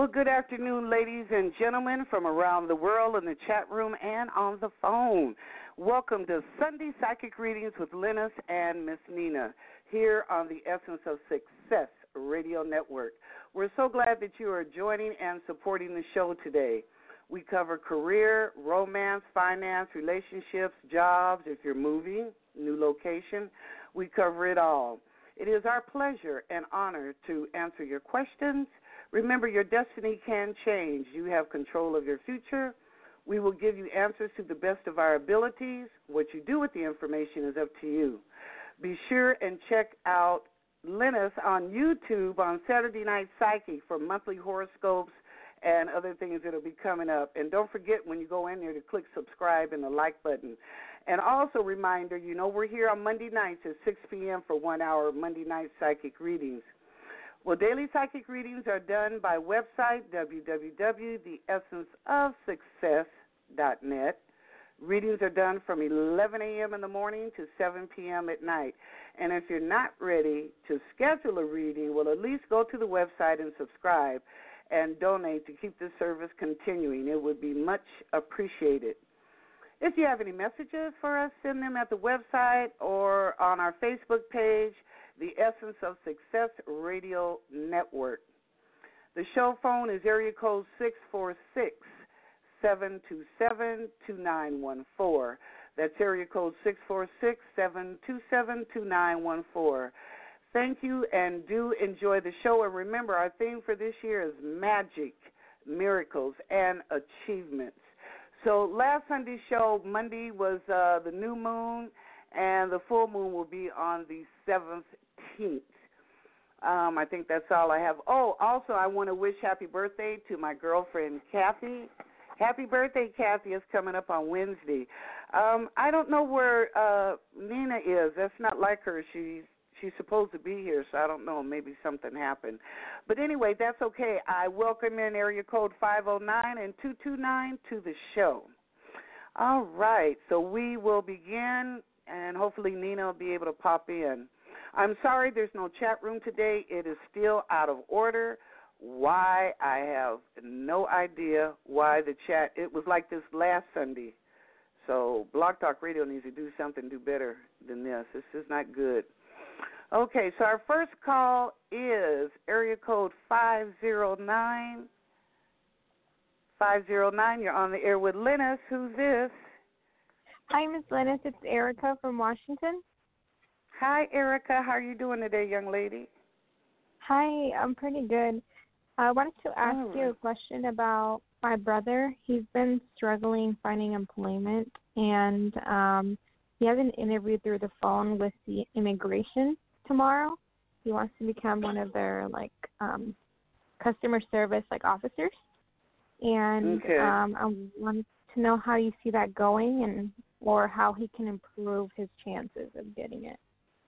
Well, good afternoon, ladies and gentlemen from around the world in the chat room and on the phone. Welcome to Sunday Psychic Readings with Lennis and Miss Nina here on the Essence of Success Radio Network. We're so glad that you are joining and supporting the show today. We cover career, romance, finance, relationships, jobs, if you're moving, new location. We cover it all. It is our pleasure and honor to answer your questions. Remember, your destiny can change. You have control of your future. We will give you answers to the best of our abilities. What you do with the information is up to you. Be sure and check out Lennis on YouTube on Saturday Night Psychic for monthly horoscopes and other things that will be coming up. And don't forget when you go in there to click subscribe and the like button. And also reminder, you know we're here on Monday nights at 6 p.m. for 1 hour of Monday night psychic readings. Well, daily psychic readings are done by website www.theessenceofsuccess.net. Readings are done from 11 a.m. in the morning to 7 p.m. at night. And if you're not ready to schedule a reading, well, at least go to the website and subscribe and donate to keep this service continuing. It would be much appreciated. If you have any messages for us, send them at the website or on our Facebook page, The Essence of Success Radio Network. The show phone is area code 646-727-2914. That's area code 646-727-2914. Thank you, and do enjoy the show. And remember, our theme for this year is magic, miracles, and achievements. So last Sunday's show, Monday, was the new moon, and the full moon will be on the 17th. I think that's all I have. Oh, also, I want to wish happy birthday to my girlfriend, Kathy. Happy birthday, Kathy, is coming up on Wednesday. I don't know where Nina is. That's not like her. She's supposed to be here, so I don't know. Maybe something happened. But anyway, that's okay. I welcome in area code 509 and 229 to the show. All right, so we will begin, and hopefully Nina will be able to pop in. I'm sorry there's no chat room today. It is still out of order. Why? I have no idea why the chat. It was like this last Sunday. So Blog Talk Radio needs to do something, do better than this. This is not good. Okay, so our first call is area code 509. 509, you're on the air with Lennis. Who's this? Hi, Miss Lennis. It's Erica from Washington. Hi, Erica. How are you doing today, young lady? Hi, I'm pretty good. I wanted to ask you a question about my brother. He's been struggling finding employment, and he has an interview through the phone with the immigration tomorrow. He wants to become one of their customer service officers, and I wanted to know how you see that going, or how he can improve his chances of getting it.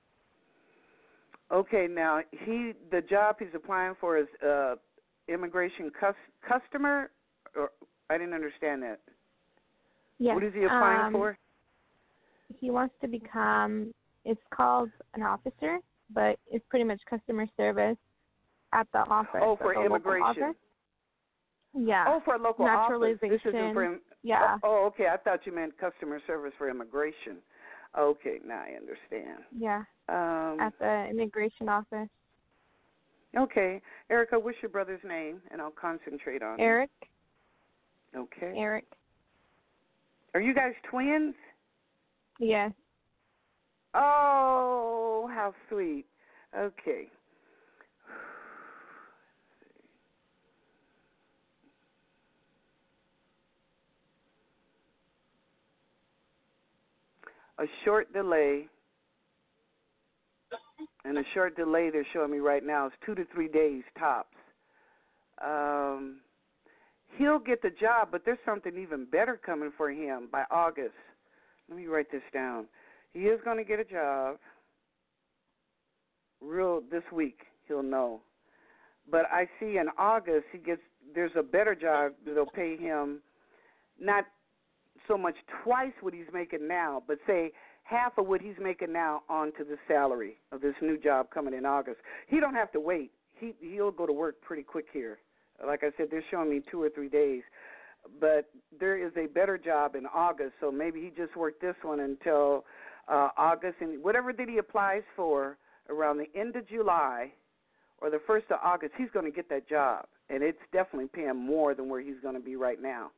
Okay, now the job he's applying for is immigration customer, or I didn't understand that. Yes. What is he applying for? He wants to become, it's called an officer, but it's pretty much customer service at the office. Oh, for immigration. Yeah. Oh, for a local office. This isn't for, yeah. Oh, okay. I thought you meant customer service for immigration. Okay, now I understand. Yeah. At the immigration office. Okay. Erica, what's your brother's name? And I'll concentrate on Eric. Him. Okay. Eric. Are you guys twins? Yes. Oh, how sweet. Okay. A short delay, and a short delay they're showing me right now is 2 to 3 days tops. He'll get the job, but there's something even better coming for him by August. Let me write this down. He is going to get a job this week. He'll know. But I see in August there's a better job that'll pay him not so much twice what he's making now, but say half of what he's making now onto the salary of this new job coming in August. He don't have to wait. He'll go to work pretty quick here. Like I said, they're showing me 2 or 3 days. But there is a better job in August, so maybe he just worked this one until August. And whatever that he applies for around the end of July or the 1st of August, he's going to get that job. And it's definitely paying more than where he's going to be right now.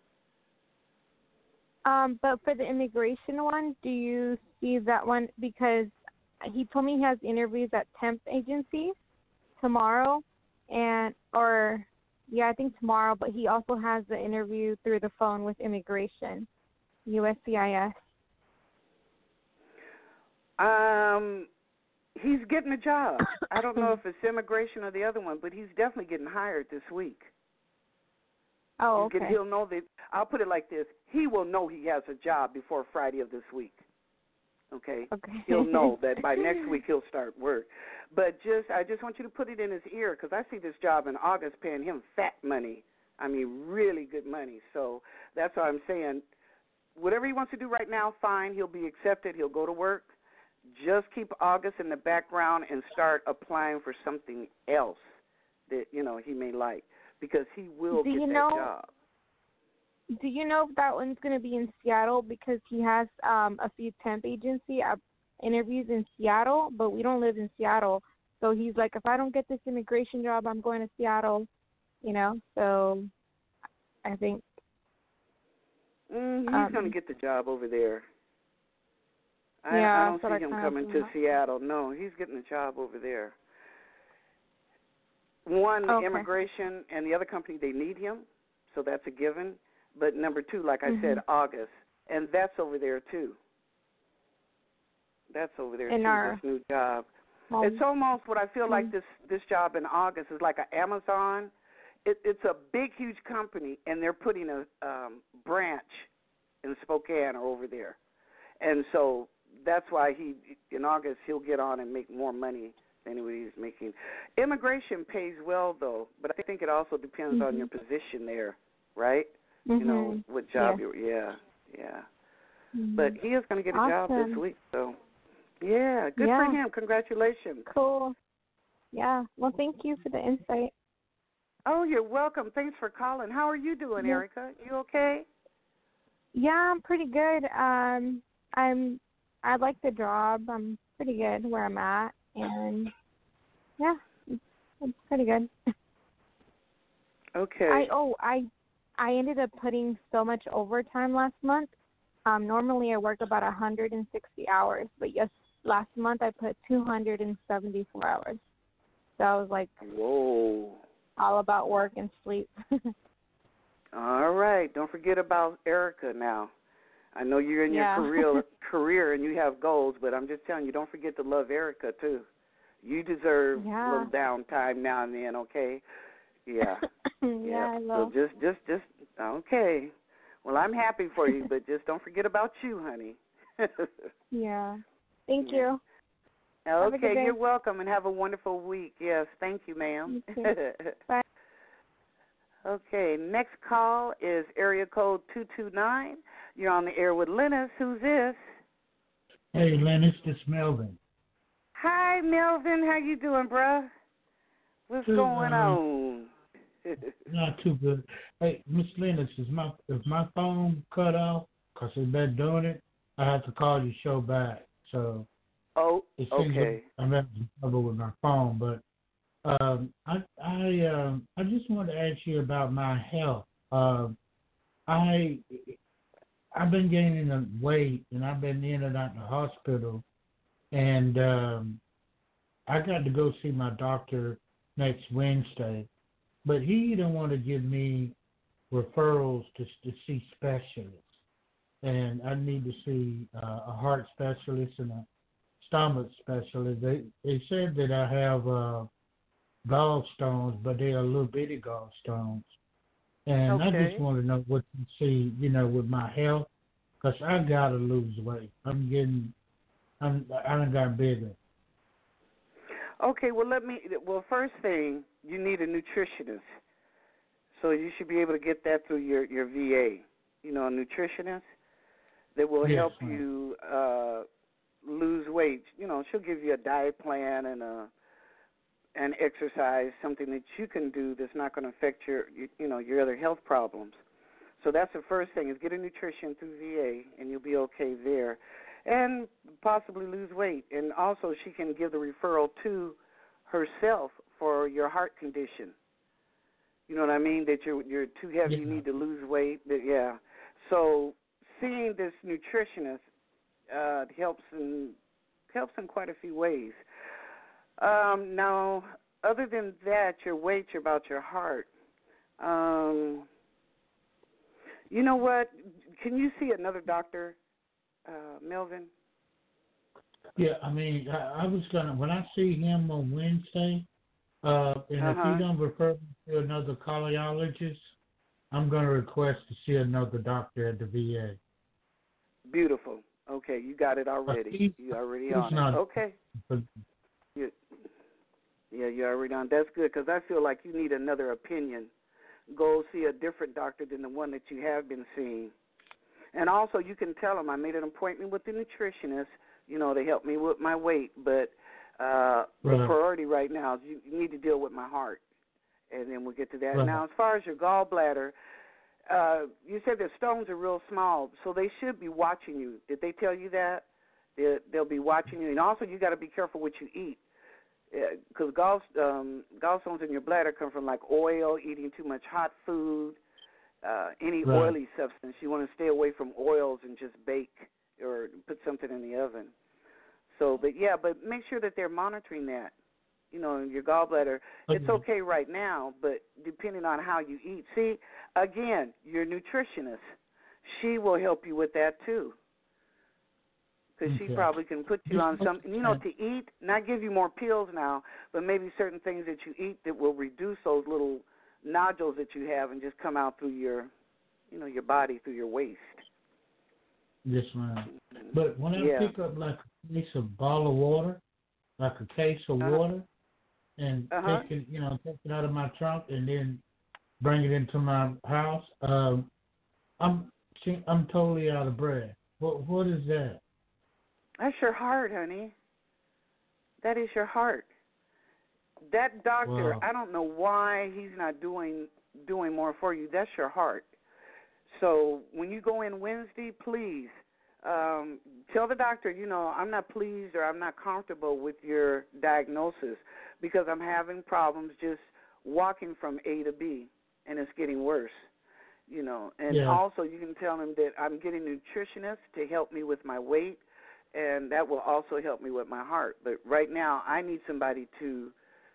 But for the immigration one, do you see that one? Because he told me he has interviews at temp agencies tomorrow, I think tomorrow. But he also has the interview through the phone with immigration, USCIS. He's getting a job. I don't know if it's immigration or the other one, but he's definitely getting hired this week. Oh, okay. He'll know that. I'll put it like this: he will know he has a job before Friday of this week. Okay. He'll know that by next week he'll start work. But I just want you to put it in his ear, because I see this job in August paying him fat money. I mean, really good money. So that's why I'm saying, whatever he wants to do right now, fine. He'll be accepted. He'll go to work. Just keep August in the background and start applying for something else that he may like, because he will get that job. Do you know if that one's going to be in Seattle? Because he has a few temp agency interviews in Seattle, but we don't live in Seattle. So he's like, if I don't get this immigration job, I'm going to Seattle, So I think he's going to get the job over there. I don't see him coming to Seattle. No, he's getting a job over there. One, immigration, and the other company, they need him, so that's a given. But number two, like I said, August, and that's over there too. This new job. It's almost what I feel like this job in August is like an Amazon. It's a big, huge company, and they're putting a branch in Spokane or over there. And so that's why in August, he'll get on and make more money than he's making. Immigration pays well, though, but I think it also depends on your position there, right? What job you're, yeah. But he is going to get a job this week, so, yeah, good for him. Congratulations. Cool. Yeah, well, thank you for the insight. Oh, you're welcome. Thanks for calling. How are you doing, Erica? You okay? Yeah, I'm pretty good. I like the job. I'm pretty good where I'm at, and yeah, it's pretty good. Okay. I ended up putting so much overtime last month. Normally I work about 160 hours, but last month I put 274 hours. So I was like, whoa, all about work and sleep. All right. Don't forget about Erica now. I know you're in your career and you have goals, but I'm just telling you, don't forget to love Erica too. You deserve a little downtime now and then, okay? Yeah. I will. So just okay. Well, I'm happy for you, but just don't forget about you, honey. Yeah. Thank you. Okay, you're welcome, and have a wonderful week. Yes, thank you, ma'am. You too. Bye. Okay, next call is area code 229. You're on the air with Lennis. Who's this? Hey, Lennis, this is Melvin. Hi, Melvin. How you doing, bruh? What's going on? Not too good. Hey, Miss Lennis, if my phone cut off because it's been doing it, I have to call your show back. So it seems like I'm having trouble with my phone, but I just want to ask you about my health. I've been gaining a weight, and I've been in and out of the hospital, and I got to go see my doctor next Wednesday, but he don't want to give me referrals to see specialists, and I need to see a heart specialist and a stomach specialist. They said that I have gallstones, but they are little bitty gallstones. And I just want to know what you see, with my health, because I got to lose weight. I done got bigger. Okay, well, first thing, you need a nutritionist. So you should be able to get that through your VA, a nutritionist that will help you lose weight. She'll give you a diet plan and and exercise, something that you can do that's not going to affect your other health problems. So that's the first thing, is get a nutrition through VA, and you'll be okay there. And possibly lose weight. And also she can give the referral to herself for your heart condition. You know what I mean? That you're too heavy, you need to lose weight. Yeah. So seeing this nutritionist helps in quite a few ways. Now, other than that, your weight, about your heart. You know what? Can you see another doctor, Melvin? Yeah, I mean, I was gonna, when I see him on Wednesday, and if he don't refer me to another cardiologist, I'm gonna request to see another doctor at the VA. Beautiful. Okay, you got it already. You already on it. Okay. You're already on. That's good, because I feel like you need another opinion. Go see a different doctor than the one that you have been seeing. And also, you can tell them I made an appointment with the nutritionist, to help me with my weight. But the priority right now is you need to deal with my heart. And then we'll get to that. Right. Now, as far as your gallbladder, you said the stones are real small, so they should be watching you. Did they tell you that? They'll be watching you. And also, you got to be careful what you eat. Because gallstones in your bladder come from like oil, eating too much hot food, any oily substance. You want to stay away from oils and just bake or put something in the oven. So, but make sure that they're monitoring that. Your gallbladder. It's okay right now, but depending on how you eat. See, again, your nutritionist, she will help you with that too. Because she probably can put you on something, to eat, not give you more pills now, but maybe certain things that you eat that will reduce those little nodules that you have and just come out through your, your body, through your waist. Yes, ma'am. But when I pick up like a bottle of water, like a case of water, and take it out of my trunk and then bring it into my house, I'm totally out of breath. What is that? That's your heart, honey. That is your heart. That doctor, I don't know why he's not doing more for you. That's your heart. So when you go in Wednesday, please tell the doctor, I'm not pleased or I'm not comfortable with your diagnosis because I'm having problems just walking from A to B, and it's getting worse. And also you can tell him that I'm getting a nutritionist to help me with my weight, and that will also help me with my heart. But right now, I need somebody to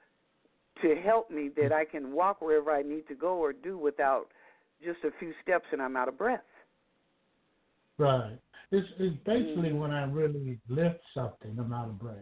help me that I can walk wherever I need to go or do without just a few steps and I'm out of breath. Right. It's basically when I really lift something, I'm out of breath.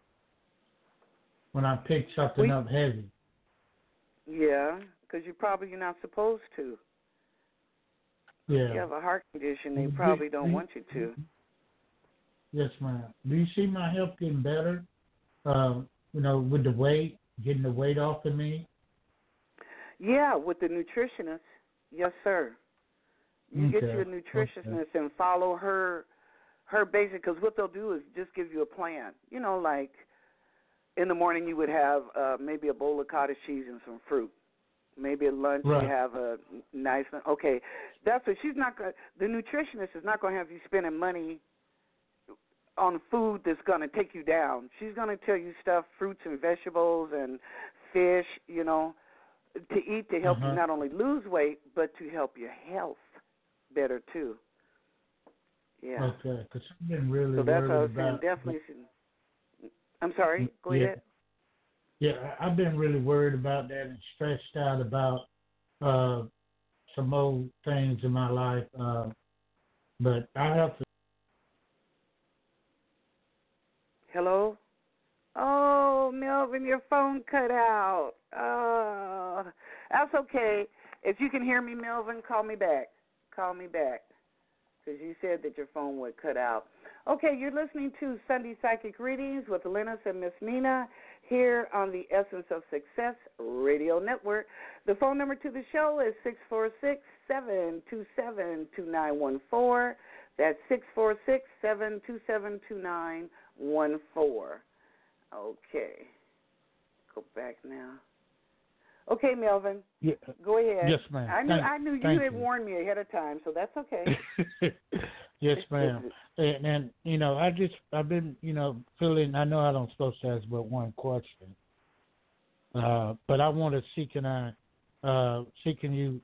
When I pick something up heavy. Yeah, because you're not supposed to. Yeah. If you have a heart condition, they probably don't want you to. Yes, ma'am. Do you see my health getting better? With the weight, getting the weight off of me? Yeah, with the nutritionist. Yes, sir. You get you a nutritionist and follow her basic, because what they'll do is just give you a plan. Like in the morning you would have maybe a bowl of cottage cheese and some fruit. Maybe at lunch you have a nice one. Okay, that's what the nutritionist is not going to have you spending money on food that's going to take you down. She's going to tell you stuff, fruits and vegetables and fish, to eat to help you not only lose weight, but to help your health better too. Yeah. Okay, because I've been really so that's worried what I was about. Saying. Definitely. I'm sorry. Go ahead. Yeah, I've been really worried about that and stressed out about some old things in my life. But I have to. Hello? Oh, Melvin, your phone cut out. That's okay. If you can hear me, Melvin, call me back. Call me back. Because you said that your phone would cut out. Okay, you're listening to Sunday Psychic Readings with Lennis and Miss Nina here on the Essence of Success Radio Network. The phone number to the show is 646-727-2914. That's 646-727-2914. Okay. Go back now. Okay, Melvin. Yeah. Go ahead. Yes, ma'am. I knew you had warned me ahead of time, so that's okay. Yes, ma'am. And I've been feeling. I know I don't supposed to ask but one question, but I want to seeking you.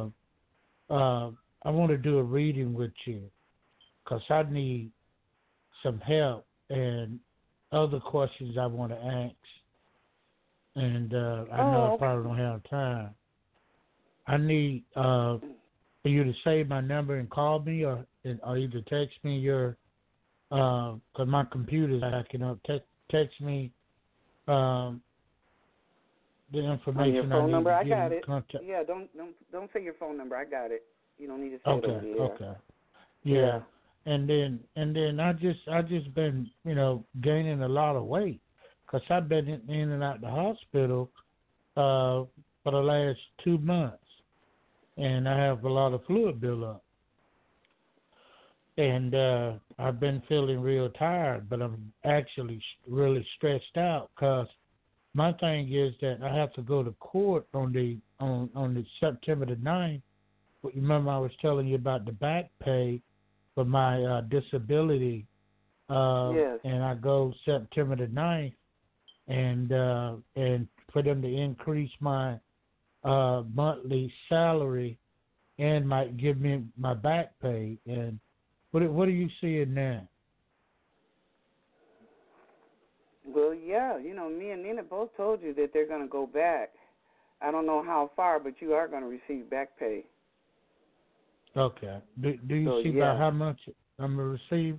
I want to do a reading with you because I need some help and other questions I want to ask. And I know I probably don't have time. I need for you to save my number and call me, or either text me your, because my computer's acting up. Text me the information on your phone I need number. to I get got in it. contact. Yeah, don't say your phone number. I got it. You don't need to say it over the air. Okay. Yeah. And then I just been gaining a lot of weight because I've been in and out the hospital for the last 2 months, and I have a lot of fluid buildup. And I've been feeling real tired, but I'm actually really stressed out because my thing is that I have to go to court on the September the 9th. Remember I was telling you about the back pay for my disability, yes. And I go September the 9th, and for them to increase my monthly salary and might give me my back pay. And what are you seeing now? Well, yeah, me and Nina both told you that they're going to go back. I don't know how far, but you are going to receive back pay. Okay. Do you see by how much I'm going to receive?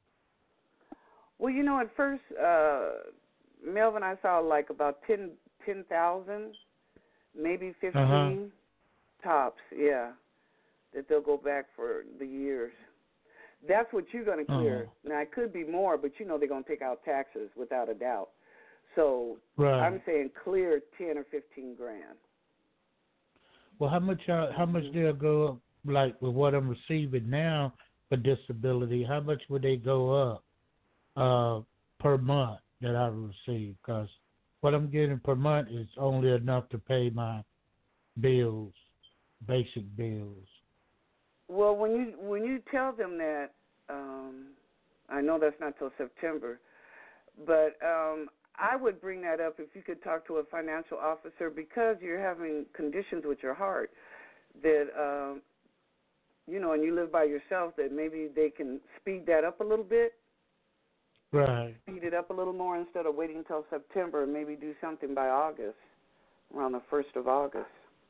Well, at first, Melvin, I saw like about 10,000, maybe 15 tops, that they'll go back for the years. That's what you're going to clear. Now, it could be more, but they're going to take out taxes without a doubt. So I'm saying clear 10 or 15 grand. Well, how much they'll go up, like with what I'm receiving now for disability? How much would they go up per month that I receive? Because what I'm getting per month is only enough to pay my bills, basic bills. Well, when you tell them that, I know that's not till September, but I would bring that up if you could talk to a financial officer because you're having conditions with your heart that, and you live by yourself, that maybe they can speed that up a little bit. Right. Speed it up a little more instead of waiting until September and maybe do something by August, around the 1st of August.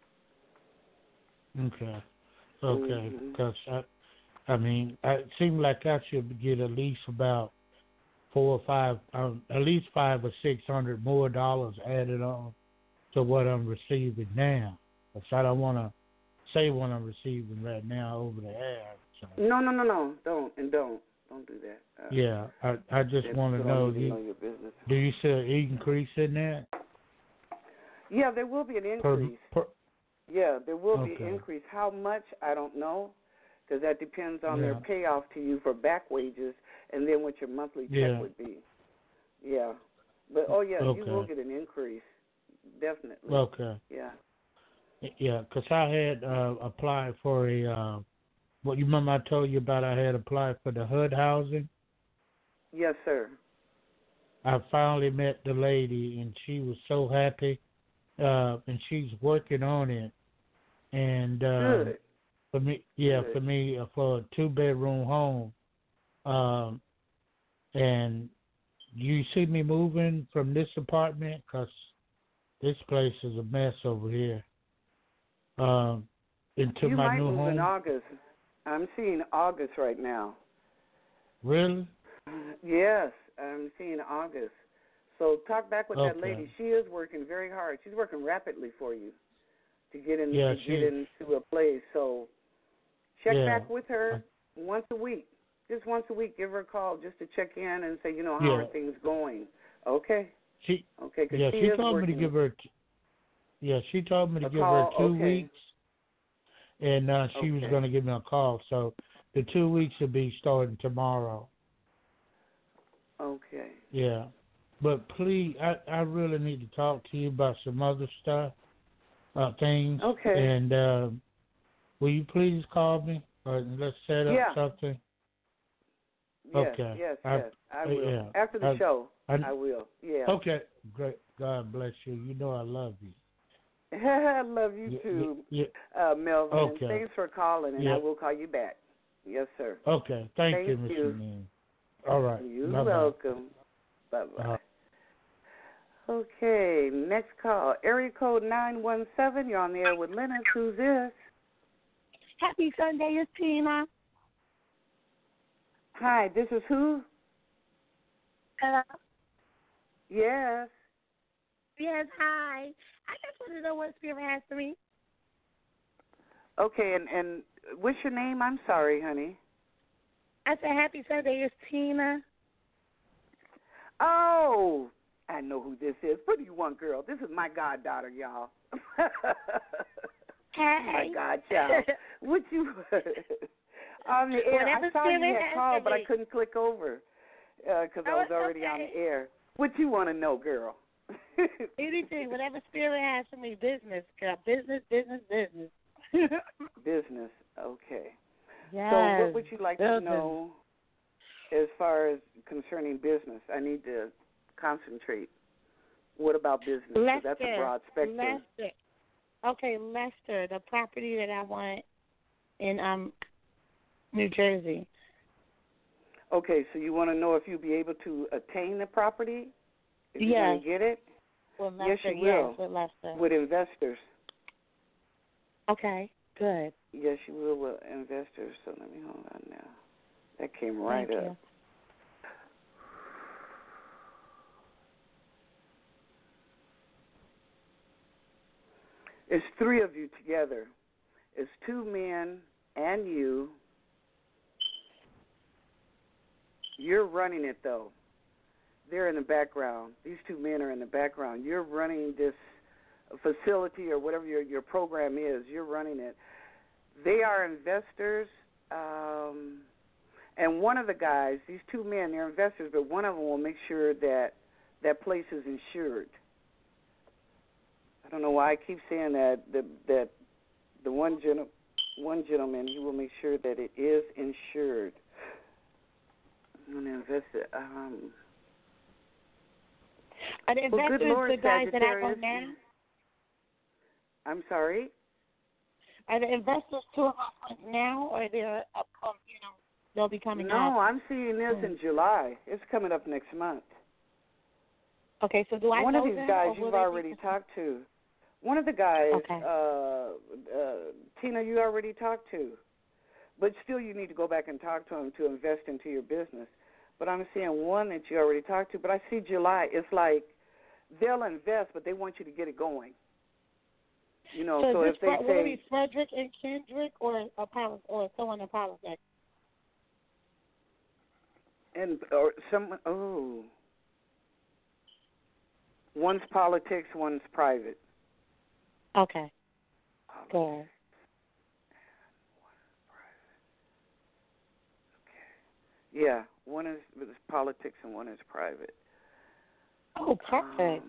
Okay. Because it seems like I should get at least about at least $500 or $600 more dollars added on to what I'm receiving now. Because I don't want to say what I'm receiving right now over the air. So. No, don't do that. I just want to know. Do you see an increase in that? Yeah, there will be an increase. There will be an increase. How much, I don't know, because that depends on their payoff to you for back wages and then what your monthly check would be. Yeah. But, you will get an increase, definitely. Okay. Yeah. Yeah, because I had applied for what you remember I told you about I had applied for the HUD housing? Yes, sir. I finally met the lady, and she was so happy, and she's working on it. And Good. for me, for a 2-bedroom home. And you see me moving from this apartment because this place is a mess over here. Into you my might new move home. in August. I'm seeing August right now. Really? Yes, I'm seeing August. So talk back with that lady. She is working very hard. She's working rapidly for you to get into a place. So check back with her once a week. Just once a week, give her a call just to check in and say, how are things going? Okay. She is told working. me to give her. She told me to give her 2 weeks, and she was going to give me a call. So the 2 weeks will be starting tomorrow. Okay. Yeah. But please, I really need to talk to you about some other stuff, things. Okay. And will you please call me? Or let's set up something. Yes, Okay. yes. I will. Yeah. After the show, I will. Yeah. Okay. Great. God bless you. You know I love you. I love you too, Melvin. Okay. Thanks for calling, and I will call you back. Yes, sir. Okay. Thank you, Mr. Mean. All right. You're Bye-bye. welcome. Bye-bye. Okay, next call. Area code 917. You're on the air with Lennox. Who's this? Happy Sunday, it's Tina. Hi, this is who? Hello? Yes. Yes, hi. I just want to know what Spirit has for me. Okay, and what's your name? I'm sorry, honey. I said Happy Sunday, it's Tina. Oh, I know who this is. What do you want, girl? This is my goddaughter, y'all. Hey. My godchild. What you on the air? Whatever I saw you Spirit had called, has but I couldn't click over because I was already on the air. What you want to know, girl? Anything, whatever Spirit has for me. Business, girl. Business. Business. Okay. Yes. So what would you like to know as far as concerning business? I need to concentrate. What about business? Lester, that's a broad spectrum. Lester. Okay, Lester, the property that I want in New Jersey. Okay, so you want to know if you'll be able to attain the property? If you're going to get it? Well, Lester, yes, you will. Yes, with Lester. With investors. Okay, good. Yes, you will with investors. So let me hold on now. That came right Thank up. You. It's three of you together. It's two men and you. You're running it, though. They're in the background. These two men are in the background. You're running this facility or whatever your program is. You're running it. They are investors, and one of the guys, these two men, they're investors, but one of them will make sure that that place is insured. I don't know why I keep saying that. That the one gentleman, he will make sure that it is insured. I'm going to invest it. Are the investors the guys that I know now? I'm sorry? Are the investors two of us now, or they're they'll be coming up? No, I'm seeing this in July. It's coming up next month. Okay, so do I One know of these them, guys you've already talked to. One of the guys, Tina, you already talked to. But still you need to go back and talk to him to invest into your business. But I'm seeing one that you already talked to. But I see July. It's like they'll invest, but they want you to get it going. You know, so if they say... Will it be Frederick and Kendrick or someone in politics? Or someone... Oh. One's politics, one's private. Okay. Good. Yeah, one is politics and one is private. Oh, perfect.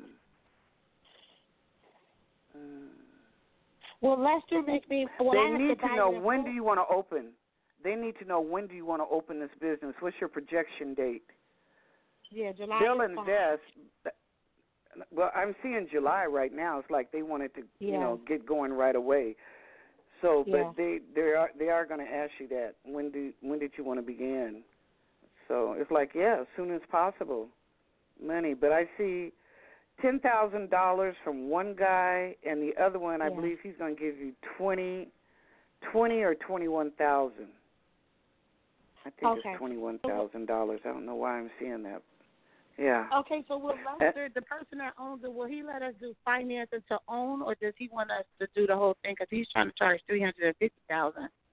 Well, Lester make me... they need to know when do you want to open. They need to know when do you want to open this business. What's your projection date? Yeah, July. They'll invest. Well, I'm seeing July right now. It's like they wanted to, get going right away. So, but they are going to ask you that. When did you want to begin? So it's like, as soon as possible, money. But I see $10,000 from one guy, and the other one, I believe he's going to give you $20,000 or $21,000. I think it's $21,000. I don't know why I'm seeing that. Yeah. Okay, so will Lester, the person that owns it, will he let us do financing to own, or does he want us to do the whole thing? Because he's trying to charge $350,000.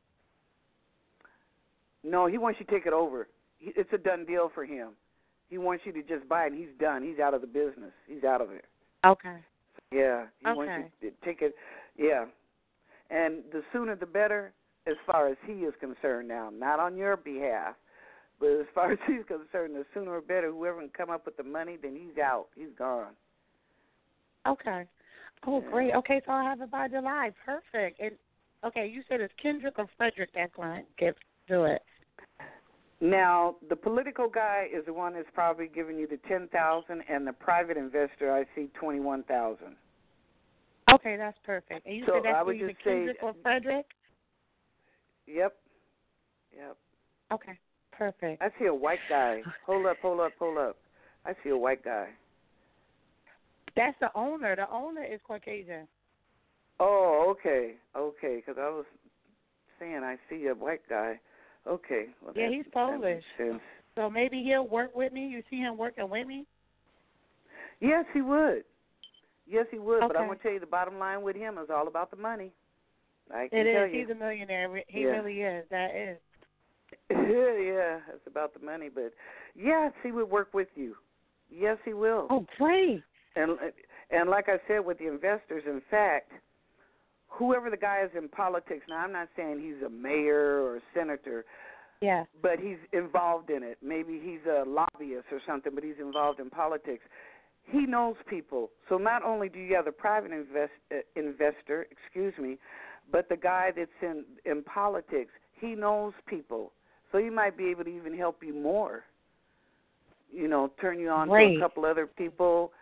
No, he wants you to take it over. It's a done deal for him. He wants you to just buy it, and he's done. He's out of the business. He's out of it. Okay. Yeah. He wants you to take it. Yeah. And the sooner the better, as far as he is concerned now, not on your behalf, But as far as he's concerned, the sooner or better, whoever can come up with the money, then he's out. He's gone. Okay. Oh, great. Okay, so I'll have it by July. Perfect. And okay, you said it's Kendrick or Frederick that's going to do it. Now, the political guy is the one that's probably giving you the $10,000, and the private investor, I see $21,000. Okay, that's perfect. And you said that's either Kendrick or Frederick? Yep. Okay, perfect. I see a white guy. Hold up. I see a white guy. That's the owner. The owner is Caucasian. Oh, okay, because I was saying I see a white guy. Okay. Well, yeah, he's Polish. That makes sense. So maybe he'll work with me. You see him working with me? Yes, he would. Okay. But I'm going to tell you the bottom line with him is all about the money. I can tell you. He's a millionaire. He really is. That is. Yeah, it's about the money. But, yes, he would work with you. Yes, he will. Oh, great. And like I said with the investors, in fact, whoever the guy is in politics, now I'm not saying he's a mayor or a senator, but he's involved in it. Maybe he's a lobbyist or something, but he's involved in politics. He knows people. So not only do you have the private investor, but the guy that's in politics, he knows people. So he might be able to even help you more, turn you on to a couple other people.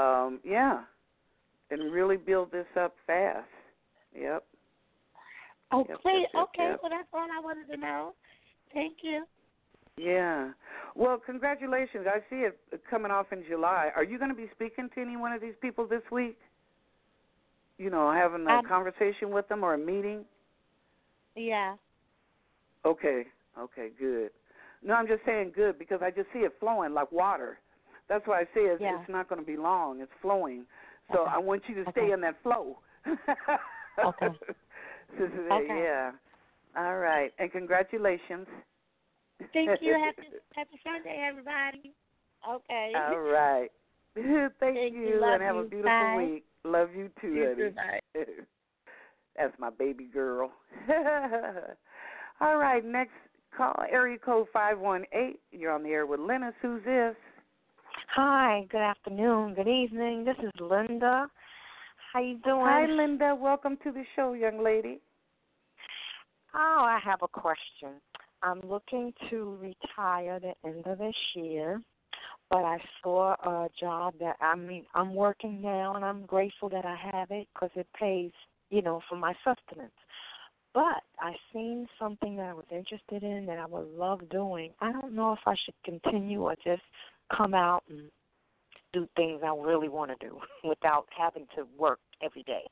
And really build this up fast. Yep. Oh, great. Okay, well, that's all I wanted to know. Thank you. Yeah. Well, congratulations. I see it coming off in July. Are you going to be speaking to any one of these people this week? Having a conversation with them or a meeting? Yeah. Okay, good. No, I'm just saying good because I just see it flowing like water. That's why I say it's not going to be long. It's flowing. So I want you to stay in that flow. Okay. Yeah. All right. And congratulations. Thank you. Happy Sunday, everybody. Okay. All right. Thank you. And have a beautiful week. Love you too, honey. That's my baby girl. All right. Next call, area code 518. You're on the air with Lennis. Who's this? Hi, good afternoon, good evening. This is Linda. How you doing? Hi, Linda. Welcome to the show, young lady. Oh, I have a question. I'm looking to retire at the end of this year, but I saw a job that, I'm working now, and I'm grateful that I have it because it pays, for my sustenance. But I seen something that I was interested in that I would love doing. I don't know if I should continue or just come out and do things I really want to do without having to work every day.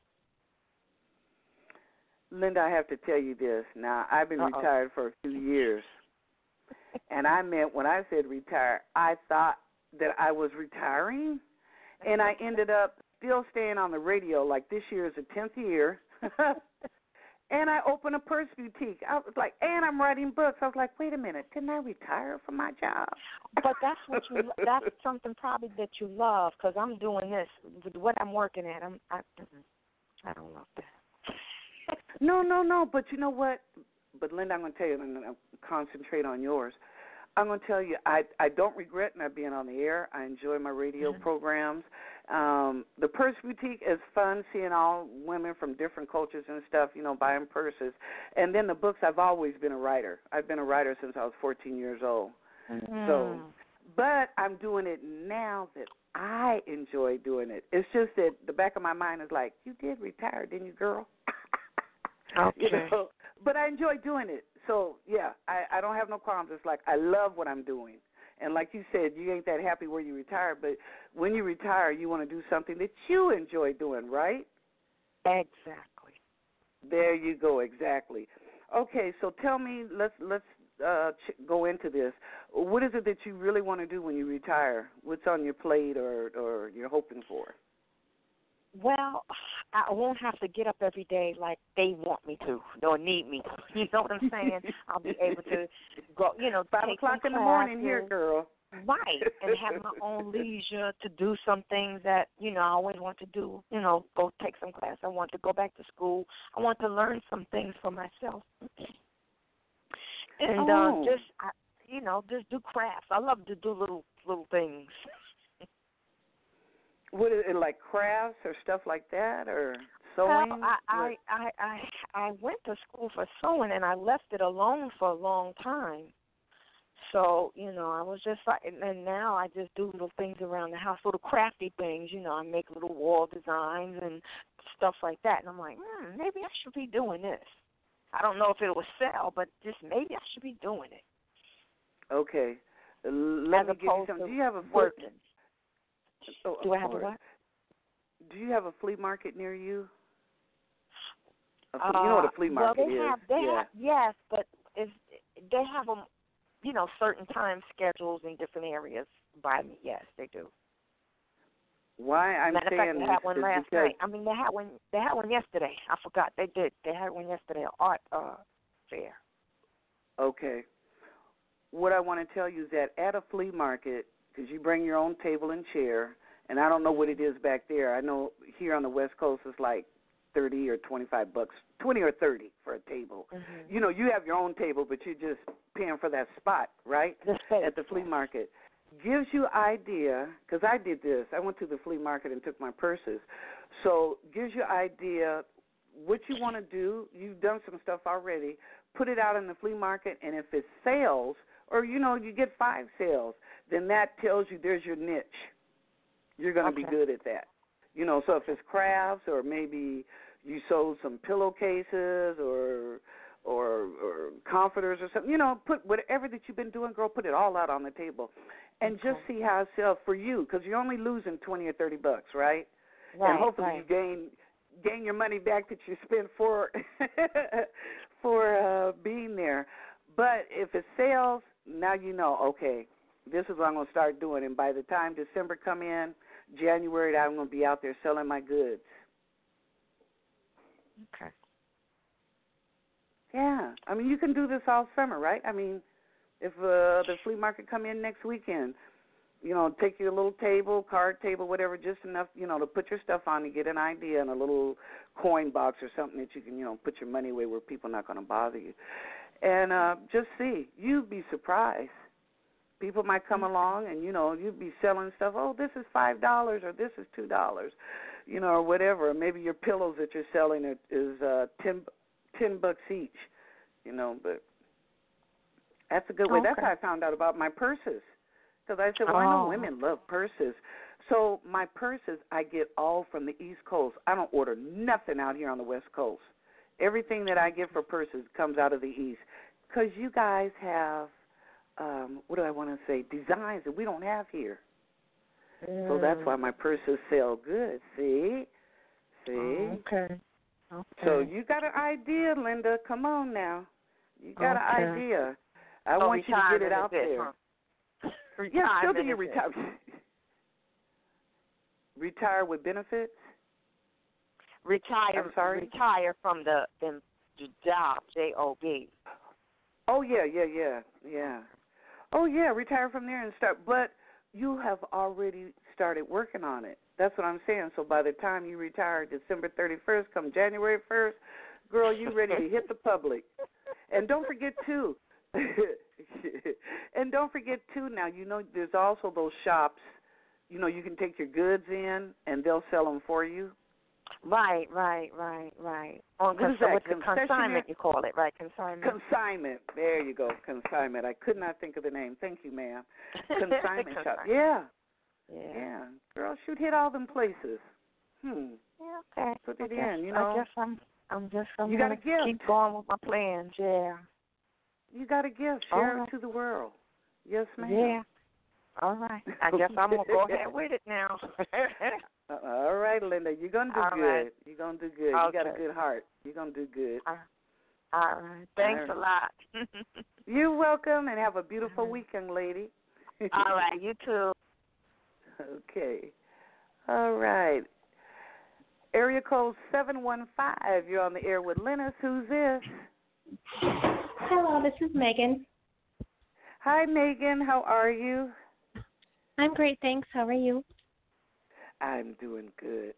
Linda, I have to tell you this. Now, I've been retired for a few years, and I meant when I said retire, I thought that I was retiring, and I ended up still staying on the radio. Like this year is the 10th year. And I opened a purse boutique. I was like, and I'm writing books. I was like, wait a minute, didn't I retire from my job? But that's that's something probably that you love, because I'm doing this with what I'm working at. I don't love that. No. But you know what? But Linda, I'm going to tell you, I'm going to concentrate on yours. I'm going to tell you, I don't regret not being on the air. I enjoy my radio programs. The Purse Boutique is fun, seeing all women from different cultures and stuff, buying purses. And then the books, I've always been a writer. I've been a writer since I was 14 years old. So, but I'm doing it now that I enjoy doing it. It's just that the back of my mind is like, you did retire, didn't you, girl? Okay. But I enjoy doing it. So, yeah, I don't have no problems. It's like I love what I'm doing. And like you said, you ain't that happy where you retire, but when you retire, you want to do something that you enjoy doing, right? Exactly. There you go, exactly. Okay, so tell me, let's go into this. What is it that you really want to do when you retire? What's on your plate or you're hoping for? Well, I won't have to get up every day like they want me to or need me to. You know what I'm saying? I'll be able to go, 5 take o'clock some in the morning here, girl. Right, and have my own leisure to do some things that, I always want to do, go take some class. I want to go back to school. I want to learn some things for myself. And just do crafts. I love to do little things. What is it, like crafts or stuff like that, or sewing? Well, I went to school for sewing, and I left it alone for a long time. So, I was just like, and now I just do little things around the house, little crafty things. I make little wall designs and stuff like that. And I'm like, maybe I should be doing this. I don't know if it will sell, but just maybe I should be doing it. Okay. Let me give you something. Do you have a working? Do I have a what? Do you have a flea market near you? You know what a flea market is? Yes, but they have them, certain time schedules in different areas by me. Yes, they do. Why I'm Matter saying of fact, they had one last because night. I mean, they had one yesterday. I forgot they did. They had one yesterday, an art fair. Okay. What I want to tell you is that at a flea market, because you bring your own table and chair, and I don't know what it is back there. I know here on the West Coast it's like $30 or $25, $20 or $30 for a table. Mm-hmm. You have your own table, but you're just paying for that spot, right? At the flea market. Gives you idea, because I did this. I went to the flea market and took my purses. So gives you idea what you want to do. You've done some stuff already. Put it out in the flea market, and if it sells, or, you get 5 sales, then that tells you there's your niche. You're going to be good at that. So if it's crafts, or maybe you sold some pillowcases or comforters or something, put whatever that you've been doing, girl, put it all out on the table. And just see how it sells for you, because you're only losing $20 or $30, right? And hopefully you gain your money back that you spent for being there. But if it sells, now okay, this is what I'm going to start doing. And by the time December come in, January, I'm going to be out there selling my goods. Okay. Yeah. I mean, you can do this all summer, right? I mean, if the flea market come in next weekend, take your little table, card table, whatever, just enough, to put your stuff on and get an idea, and a little coin box or something that you can, put your money away where people are not going to bother you. And just see. You'd be surprised. People might come along and, you'd be selling stuff. Oh, this is $5 or this is $2, or whatever. Maybe your pillows that you're selling is $10 each, but that's a good way. Okay. That's how I found out about my purses, because I said, well, I know women love purses. So my purses I get all from the East Coast. I don't order nothing out here on the West Coast. Everything that I get for purses comes out of the East, because you guys have, what do I want to say, designs that we don't have here. So that's why my purses sell good. See? Okay. So you got an idea, Linda. Come on now. You got an idea. I want you to get it out there. Yeah, still do your retirement. Retire with benefits? Retire. I'm sorry? Retire from the job, J-O-B. Oh, yeah. Oh, yeah, retire from there and start. But you have already started working on it. That's what I'm saying. So by the time you retire December 31st, come January 1st, girl, you ready to hit the public. And don't forget, too, now, there's also those shops, you can take your goods in and they'll sell them for you. Right. On consignment, you call it, right? Consignment. There you go, consignment. I could not think of the name. Thank you, ma'am. Consignment shop. Yeah. Girl, should hit all them places. Yeah, okay. Put it in, I guess I'm just you got a gift. Keep going with my plans, yeah. You got a gift. Share it to the world. Yes, ma'am. Yeah. All right. I guess I'm going to go ahead with it now. All right, Linda. You're going to do good. Right. You're going to do good. Okay. You got a good heart. You're going to do good. All right. Thanks a lot. You're welcome, and have a beautiful weekend, lady. All right. You too. Okay. All right. Area code 715. You're on the air with Lennis. Who's this? Hello, this is Megan. Hi, Megan. How are you? I'm great, thanks. How are you? I'm doing good.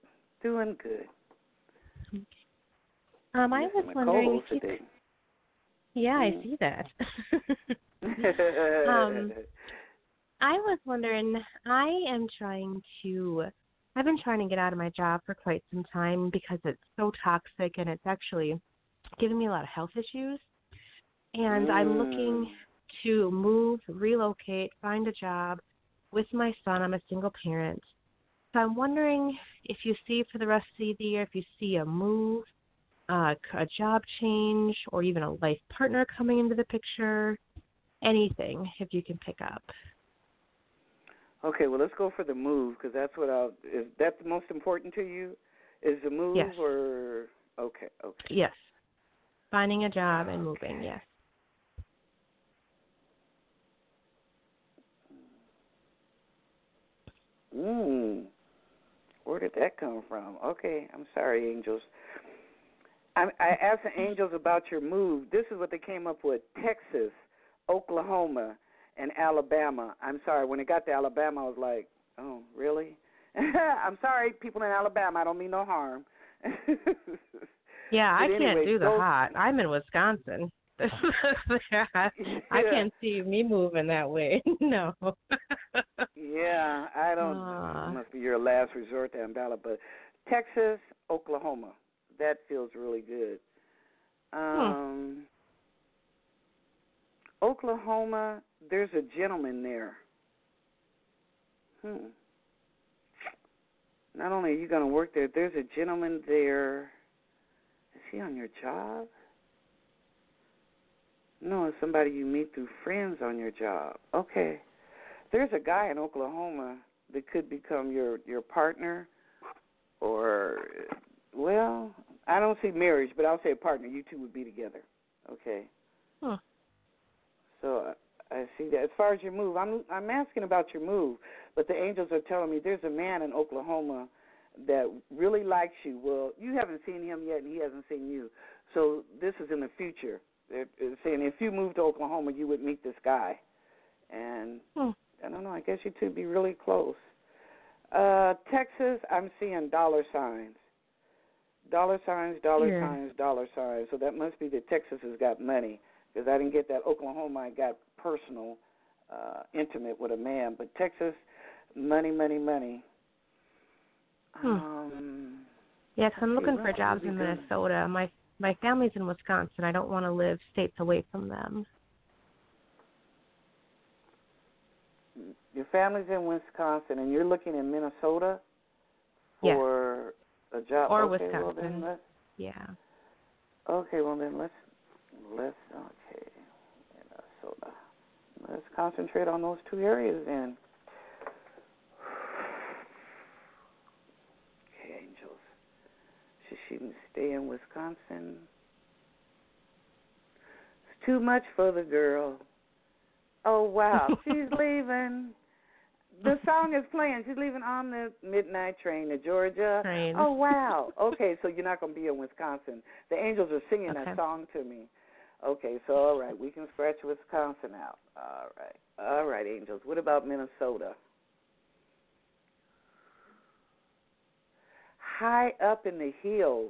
I was wondering if you... today. Yeah, I see that. I was wondering, I've been trying to get out of my job for quite some time because it's so toxic and it's actually giving me a lot of health issues. And I'm looking to move, relocate, find a job with my son. I'm a single parent. So I'm wondering if you see for the rest of the year, if you see a move, a job change, or even a life partner coming into the picture, anything, if you can pick up. Okay, well, let's go for the move because that's is that the most important to you? Is the move Yes. or okay. Yes. Finding a job and moving, yes. Where did that come from? Okay, I'm sorry, angels. I asked the angels about your move. This is what they came up with: Texas, Oklahoma, and Alabama. I'm sorry. When it got to Alabama, I was like, oh, really? I'm sorry, people in Alabama. I don't mean no harm. Yeah, I can't do the those... hot. I'm in Wisconsin. I can't see me moving that way. No. Yeah, I don't. It must be your last resort to Ambala, but Texas, Oklahoma. That feels really good. Oklahoma, there's a gentleman there. Not only are you going to work there, there's a gentleman there. Is he on your job? No, it's somebody you meet through friends on your job. Okay. There's a guy in Oklahoma that could become your partner or, well, I don't see marriage, but I'll say a partner. You two would be together. Okay. So I see that. As far as your move, I'm asking about your move, but the angels are telling me there's a man in Oklahoma that really likes you. Well, you haven't seen him yet, and he hasn't seen you. So this is in the future. They're saying if you moved to Oklahoma, you would meet this guy. And I don't know, I guess you two would be really close. Texas, I'm seeing dollar signs. Dollar signs, dollar signs, dollar signs. So that must be that Texas has got money because I didn't get that. Oklahoma, I got personal, intimate with a man. But Texas, money, money, money. Yeah, because I'm looking for jobs in Minnesota. My family's in Wisconsin. I don't want to live states away from them. Your family's in Wisconsin, and you're looking in Minnesota for a job? Or okay, Wisconsin. Well, yeah. Okay, well then let's okay, Minnesota. Let's concentrate on those two areas then. Okay, angels. Should she stay in Wisconsin? It's too much for the girl. Oh wow, she's leaving. The song is playing. She's leaving on the midnight train to Georgia. Oh, wow. Okay, so you're not going to be in Wisconsin. The angels are singing that song to me. Okay, so all right, we can scratch Wisconsin out. All right, angels. What about Minnesota? High up in the hills.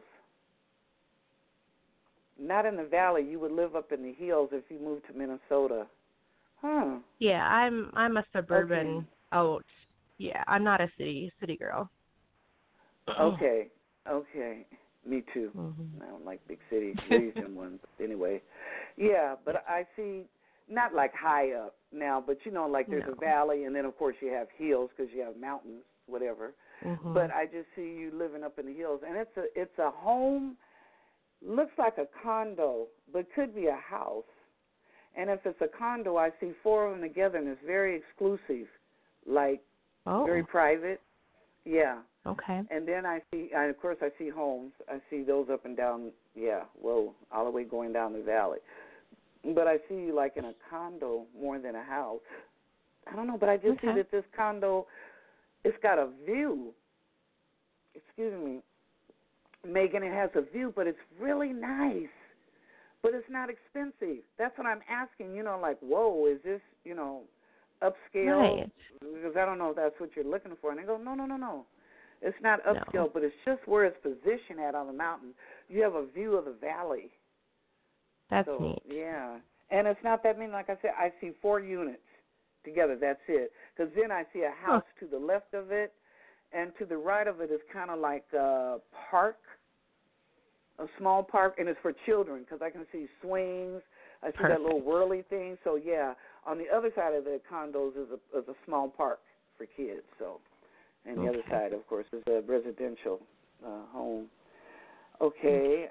Not in the valley. You would live up in the hills if you moved to Minnesota. Yeah, I'm a suburban out. Yeah, I'm not a city girl. Okay. Me too. I don't like big cities, raised in one. But anyway, yeah, but I see not like high up now, but you know, like there's a valley, and then of course you have hills because you have mountains, whatever. But I just see you living up in the hills, and it's a home. Looks like a condo, but could be a house. And if it's a condo, I see four of them together, and it's very exclusive, like very private. Yeah. Okay. And then I see homes. I see those up and down, all the way going down the valley. But I see you like in a condo more than a house. I don't know, but I just see that this condo, it's got a view. Excuse me, Megan, it has a view, but it's really nice. But it's not expensive. That's what I'm asking, like, whoa, is this, upscale? Right. Because I don't know if that's what you're looking for. And they go, no. It's not upscale, but it's just where it's positioned at on the mountain. You have a view of the valley. That's neat. Yeah. And it's not that many. Like I said, I see 4 units together. That's it. Because then I see a house to the left of it, and to the right of it is kind of like a park, a small park, and it's for children because I can see swings. I see that little whirly thing. So, yeah, on the other side of the condos is a small park for kids. So, and the other side, of course, is a residential home. Okay.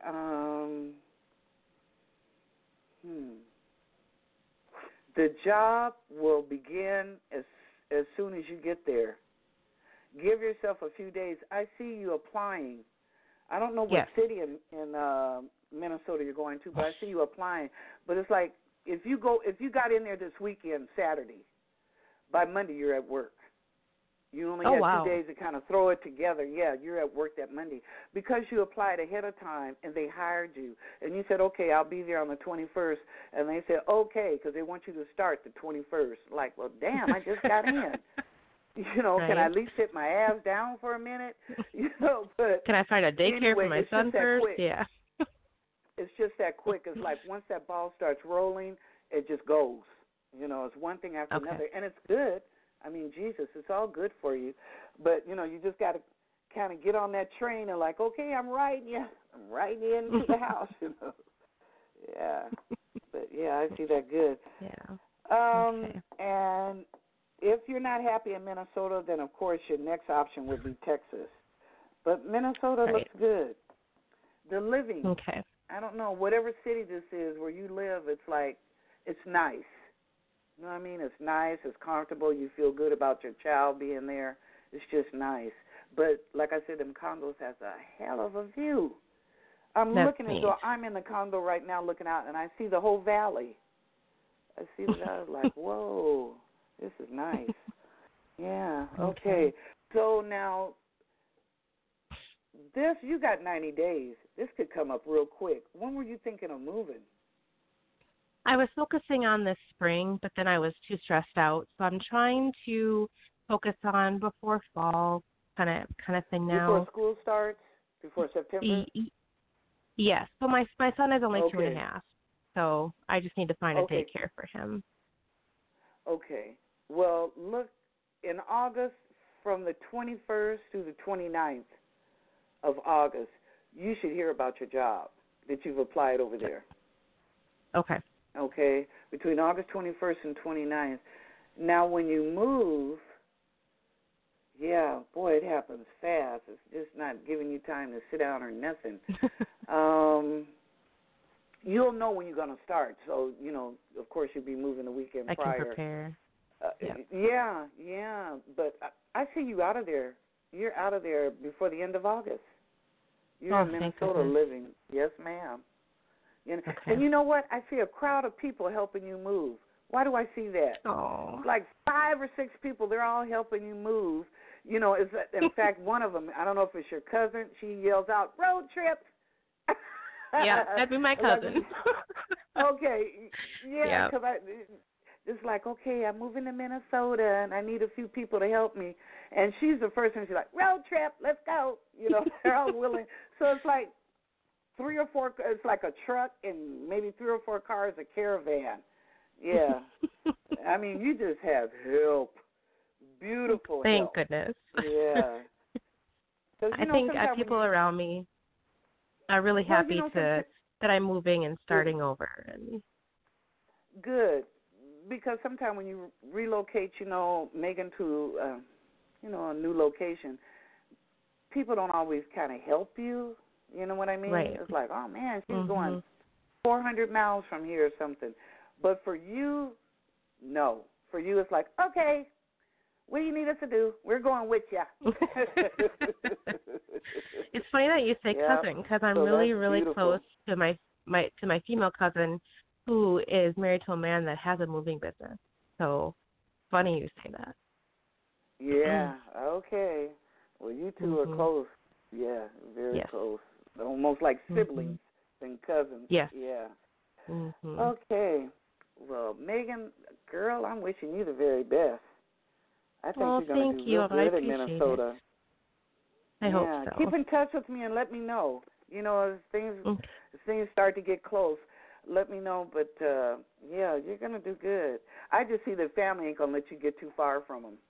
The job will begin as soon as you get there. Give yourself a few days. I see you applying. I don't know what city in Minnesota you're going to, but I see you applying. But it's like if you got in there this weekend, Saturday, by Monday you're at work. You only have 2 days to kind of throw it together. Yeah, you're at work that Monday because you applied ahead of time and they hired you. And you said, okay, I'll be there on the 21st. And they said, okay, because they want you to start the 21st. Like, well, damn, I just got in. Can I at least sit my ass down for a minute? But can I find a daycare for my son first? Yeah. It's just that quick. It's like once that ball starts rolling, it just goes. It's one thing after another. And it's good. I mean, Jesus, it's all good for you. But, you just got to kind of get on that train and like, okay, I'm riding into the house, Yeah. But, yeah, I see that good. Yeah. And if you're not happy in Minnesota, then, of course, your next option would be Texas. But Minnesota looks good. The living. Okay. I don't know, whatever city this is where you live, it's like, it's nice. You know what I mean? It's nice. It's comfortable. You feel good about your child being there. It's just nice. But like I said, them condos has a hell of a view. I'm looking as though I'm in the condo right now looking out, and I see the whole valley. I see the valley like, whoa, this is nice. Yeah, okay. So now, you got 90 days. This could come up real quick. When were you thinking of moving? I was focusing on this spring, but then I was too stressed out. So I'm trying to focus on before fall kind of thing now. Before school starts? Before September? Yes. So my son is only 2.5, so I just need to find a daycare for him. Okay. Well, look, in August, from the 21st to the 29th of August, you should hear about your job that you've applied over there. Okay, between August 21st and 29th. Now, when you move, it happens fast. It's just not giving you time to sit down or nothing. You'll know when you're going to start. So, of course, you'll be moving the weekend prior. I can prepare. Yeah. But I see you out of there. You're out of there before the end of August. You're in Minnesota living. Yes, ma'am. And you know what? I see a crowd of people helping you move. Why do I see that? Oh. Like 5 or 6 people, they're all helping you move. In fact, one of them, I don't know if it's your cousin, she yells out, road trip. Yeah, that'd be my cousin. Okay. Yeah, because it's like, okay, I'm moving to Minnesota, and I need a few people to help me. And she's the first one. She's like, road trip, let's go. They're all willing. So it's like 3 or 4, it's like a truck and maybe 3 or 4 cars, a caravan. Yeah. I mean, you just have help. Beautiful help. Thank goodness. Yeah. I think people around me are really happy that I'm moving and starting over. Good. Because sometimes when you relocate, Megan, to, a new location, people don't always kind of help you. You know what I mean? Right. It's like, oh, man, she's going 400 miles from here or something. But for you, no. For you, it's like, okay, what do you need us to do? We're going with you. It's funny that you say cousin because I'm really close to my female cousin who is married to a man that has a moving business. So funny you say that. Yeah, okay. Well, you two are close. Yeah, very close. Almost like siblings and cousins. Yes. Yeah. Mm-hmm. Okay. Well, Megan, girl, I'm wishing you the very best. I think you're going to do real good in Minnesota. I hope so. Keep in touch with me and let me know. As things start to get close. let me know. But yeah, you're gonna do good. I just see the family ain't gonna let you get too far from them.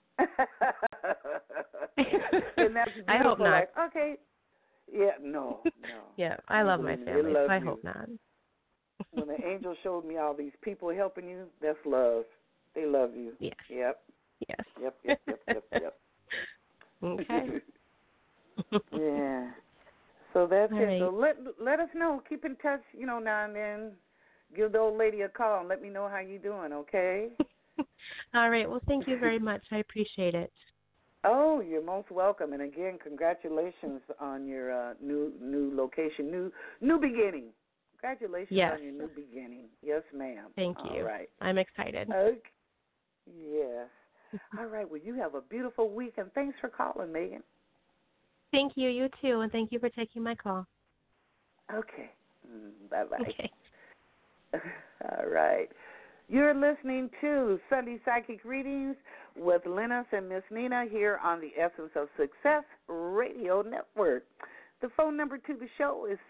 And that's beautiful. I hope not. Like, okay, yeah, no. Yeah, I love my family, so I hope not. When the angel showed me all these people helping you, that's love. They love you. Yes. Yep. Yes. Yep. Okay. Yeah. So that's all it. right. So let us know. Keep in touch, now and then. Give the old lady a call and let me know how you doing, okay? All right. Well, thank you very much. I appreciate it. Oh, you're most welcome. And again, congratulations on your new location, new beginning. Congratulations on your new beginning. Yes, ma'am. Thank you. All right. I'm excited. Okay. Yes. All right. Well, you have a beautiful week, and thanks for calling, Megan. Thank you. You too, and thank you for taking my call. Okay. Bye-bye. Okay. All right. You're listening to Sunday Psychic Readings with Lennox and Miss Nina here on the Essence of Success Radio Network. The phone number to the show is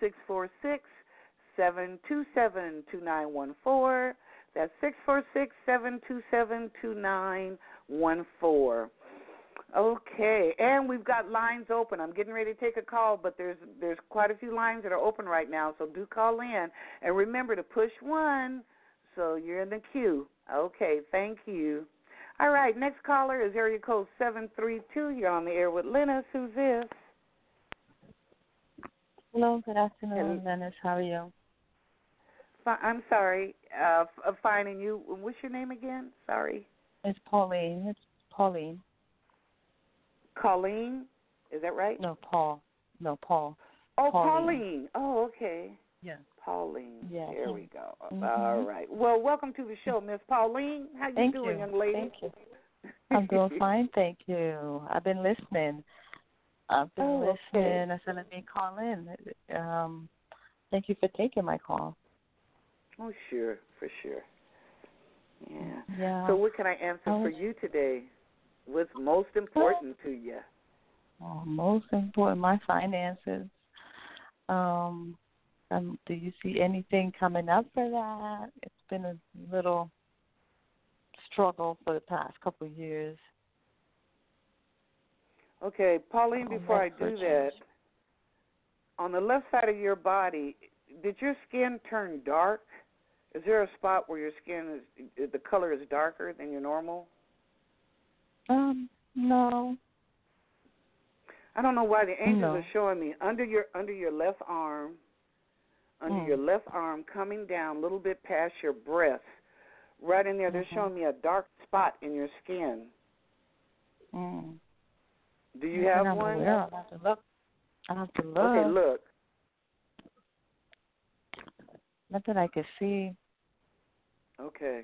646-727-2914. That's 646-727-2914. Okay, and we've got lines open. I'm getting ready to take a call, but there's quite a few lines that are open right now, so do call in. And remember to push 1 so you're in the queue. Okay, thank you. All right, next caller is area code 732. You're on the air with Lennox. Who's this? Hello, good afternoon, Lennox. How are you? I'm sorry. Fine, and you? What's your name again? Sorry. It's Pauline. Colleen? Is that right? No, Paul. Oh, Pauline. Oh, okay. Yeah. Pauline. Yeah. There we go. Mm-hmm. All right. Well, welcome to the show, Miss Pauline. How you doing, young lady? Thank you. I'm doing fine, thank you. I've been listening. I said, let me call in. Thank you for taking my call. Oh, sure, for sure. Yeah. So what can I answer for you today? What's most important to you? Most important, my finances. Do you see anything coming up for that? It's been a little struggle for the past couple of years. Okay, Pauline, before I do that, on the left side of your body, did your skin turn dark? Is there a spot where your skin the color is darker than your normal? No. I don't know why the angels are showing me under your left arm, your left arm coming down a little bit past your breast. Right in there, they're showing me a dark spot in your skin. Do you have one? I'll have to look. Okay, look. Not that I can see. Okay.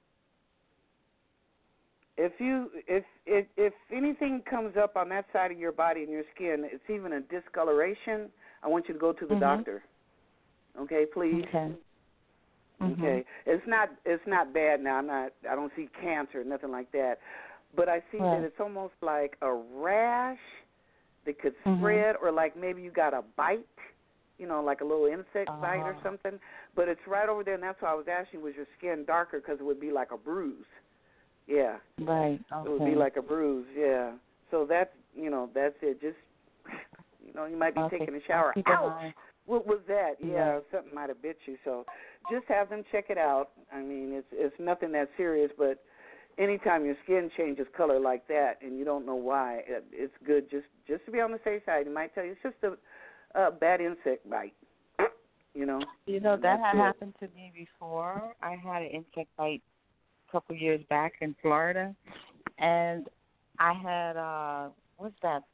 If anything comes up on that side of your body and your skin, it's even a discoloration, I want you to go to the doctor. Okay, please. Okay. Okay. It's not bad now. I don't see cancer or nothing like that. But I see that it's almost like a rash that could spread, or like maybe you got a bite, like a little insect bite or something. But it's right over there, and that's why I was asking, was your skin darker, because it would be like a bruise. Yeah. Right. Okay. It would be like a bruise, yeah. So that's it. Just, you might be taking a shower. Ouch! What was that? Yeah, something might have bit you. So just have them check it out. I mean, it's nothing that serious, but anytime your skin changes color like that and you don't know why, it's good just to be on the safe side. You might tell you it's just a bad insect bite. That had happened to me before. I had an insect bite a couple years back in Florida, and I had what's that?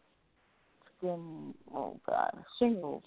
Shingles.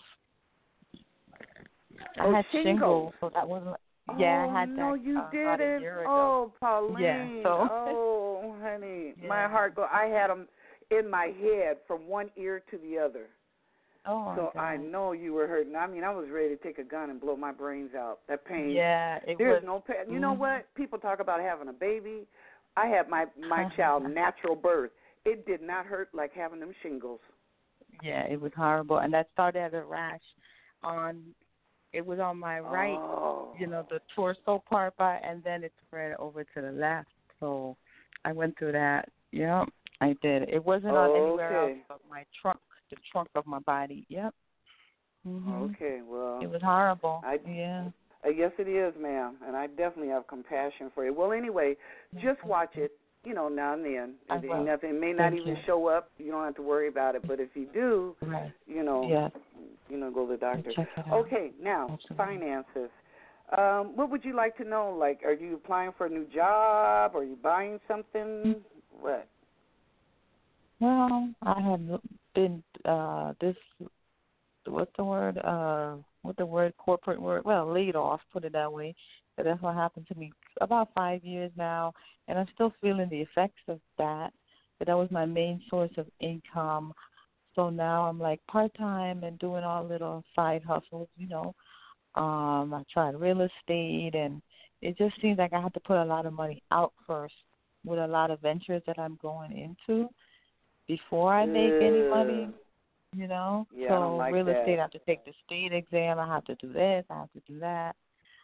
I had shingles, so that wasn't. Yeah, I had that. No, you didn't. About a year ago. Oh, Pauline. Yeah. So. Oh, honey, my heart go. I had them in my head from one ear to the other. Oh. So I know you were hurting. I mean, I was ready to take a gun and blow my brains out. That pain. Yeah, There's no pain. You know what? People talk about having a baby. I had my child natural birth. It did not hurt like having them shingles. Yeah, it was horrible, and that started as a rash on It was on my right, Oh. the torso part, and then it spread over to the left. So I went through that. Yep, I did. It wasn't on anywhere else but my trunk, the trunk of my body. Yep. Okay, well. It was horrible. Yes, it is, ma'am, and I definitely have compassion for you. Well, anyway, just watch it, now and then. It may not even show up. You don't have to worry about it. But if you do, go to the doctor. Check it out. Okay, now, finances. What would you like to know? Like, are you applying for a new job? Are you buying something? What? Well, I have been corporate word? Well, laid off, put it that way. But that's what happened to me about 5 years now, and I'm still feeling the effects of that. But that was my main source of income. So now I'm like part-time and doing all little side hustles, I tried real estate, and it just seems like I have to put a lot of money out first with a lot of ventures that I'm going into before I make any money. Yeah, so I don't like real that. estate, I have to take the state exam. I have to do this. I have to do that.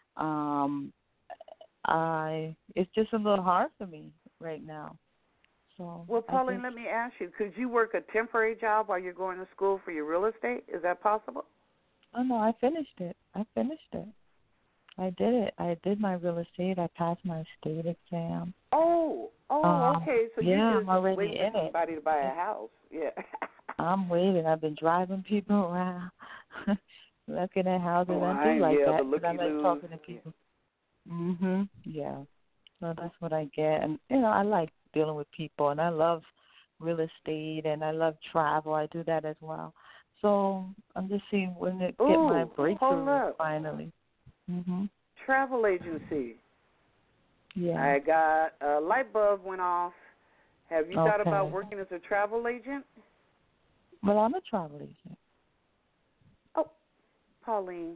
It's just a little hard for me right now. So. Well, Pauline, let me ask you: could you work a temporary job while you're going to school for your real estate? Is that possible? Oh no, I finished it. I did it. I did my real estate. I passed my state exam. Oh, okay. So you just I'm already waiting for somebody to buy a house. Yeah. I'm waiting. I've been driving people around, looking at houses. Oh, I do like that because I like talking to people. Yeah. So that's what I get, and I like dealing with people, and I love real estate, and I love travel. I do that as well. So I'm just seeing when it get my breakthrough finally. Travel agency. Yeah. I got a light bulb went off. Have you thought about working as a travel agent? Well, I'm a travel agent. Oh, Pauline.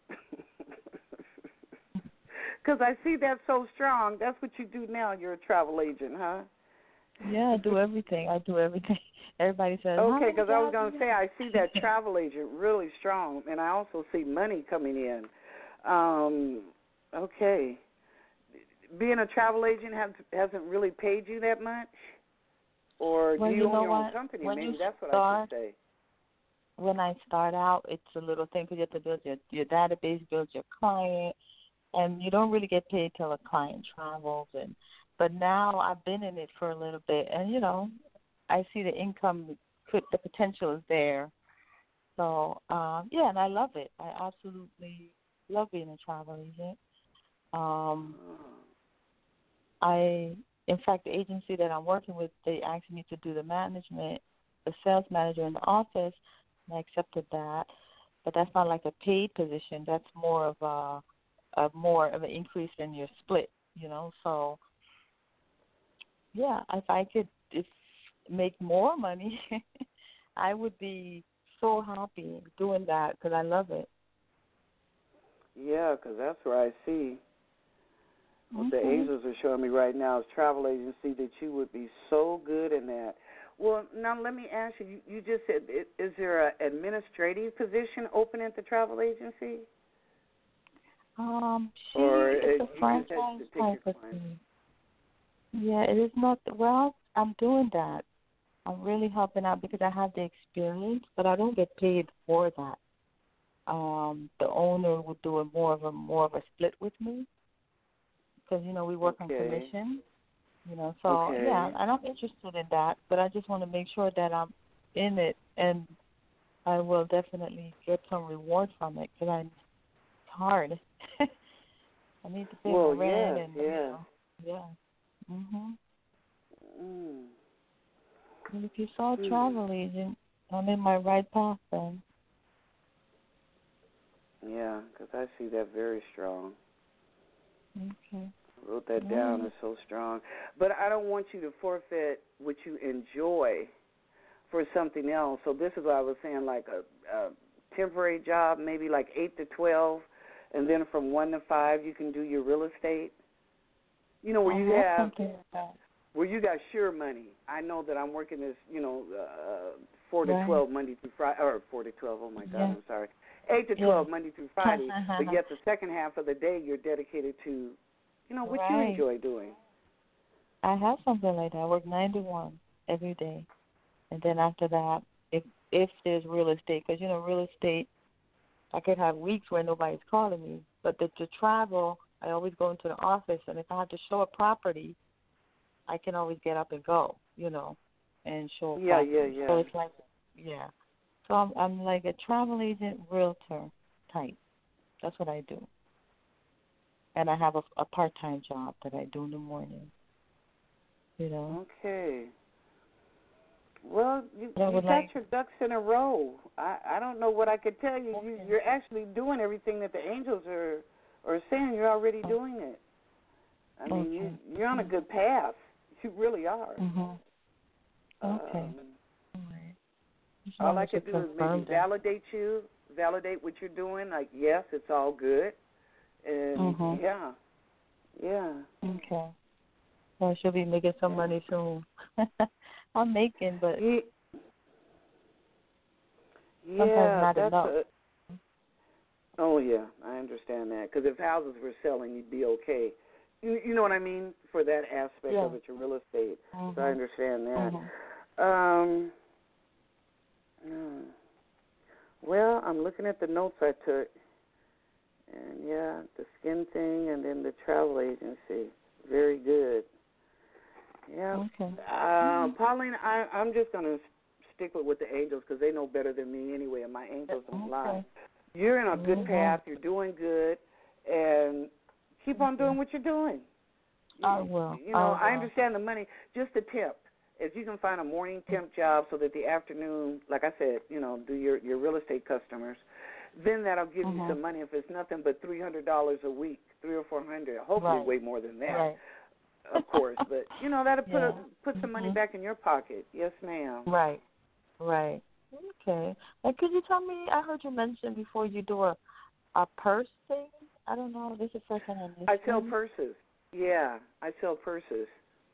Because I see that so strong. That's what you do now. You're a travel agent, huh? Yeah, I do everything. Everybody says, okay, because I was going to say, I see that travel agent really strong, and I also see money coming in. Okay. Being a travel agent hasn't really paid you that much? Or do you own your own company? Maybe that's what I should say. When I start out, it's a little thing because you have to build your database, build your client, and you don't really get paid till a client travels. But now I've been in it for a little bit, and I see the income, the potential is there. So and I love it. I absolutely love being a travel agent. In fact, the agency that I'm working with, they asked me to do the management, the sales manager in the office, and I accepted that. But that's not like a paid position. That's more of an increase in your split, So, yeah, if I could make more money, I would be so happy doing that because I love it. Yeah, because that's where I see. What the angels are showing me right now is travel agency, that you would be so good in that. Well, now let me ask you, you just said, is there an administrative position open at the travel agency? It's a franchise type of thing. Yeah, it is not. Well, I'm doing that. I'm really helping out because I have the experience, but I don't get paid for that. The owner would do more of a split with me because we work on commission. So yeah, and I'm interested in that, but I just want to make sure that I'm in it, and I will definitely get some reward from it because it's hard. I need to pay my rent and And if you saw a travel agent, I'm in my right path then. Yeah, because I see that very strong. Okay. I wrote that down. It's so strong. But I don't want you to forfeit what you enjoy for something else. So this is what I was saying, like a temporary job, maybe like 8 to 12, and then from 1 to 5 you can do your real estate. Where you have, where you got sure money. I know that I'm working this, 4 to 12 Monday through Friday, or 4 to 12, oh my God, I'm sorry. 8 to 12 Monday through Friday, but yet the second half of the day you're dedicated to, what you enjoy doing. I have something like that. I work 9 to 1 every day. And then after that, if there's real estate, because, real estate, I could have weeks where nobody's calling me. But to travel, I always go into the office. And if I have to show a property, I can always get up and go, and show a property. So it's like, So I'm like a travel agent, realtor type. That's what I do. And I have a part-time job that I do in the morning. Okay. Well, you got your ducks in a row. I don't know what I could tell you. You're actually doing everything that the angels are saying. You're already doing it. I mean, you're on a good path. You really are. Okay. All I can do is maybe validate what you're doing. Like, yes, it's all good. And, yeah. Okay. Well, I should be making some money soon. I'm making, but not enough. Oh, yeah, I understand that. Because if houses were selling, you'd be okay. You know what I mean? For that aspect of it, your real estate. So I understand that. Well, I'm looking at the notes I took. And, the skin thing and then the travel agency. Very good. Yeah. Okay. Pauline, I'm just going to stick with the angels because they know better than me anyway, and my angels don't lie. You're in a good path. You're doing good. And keep on doing what you're doing. I will. I understand the money. Just a tip. If you can find a morning temp job so that the afternoon, like I said, do your real estate customers, then that'll give you some money. If it's nothing but $300 a week, $300 or $400, hopefully way more than that. Right. Of course, but that'll put some money back in your pocket. Yes, ma'am. Right. Okay. And could you tell me? I heard you mention before you do a purse thing. I don't know. This is the first time I'm listening. I sell purses. Yeah, I sell purses.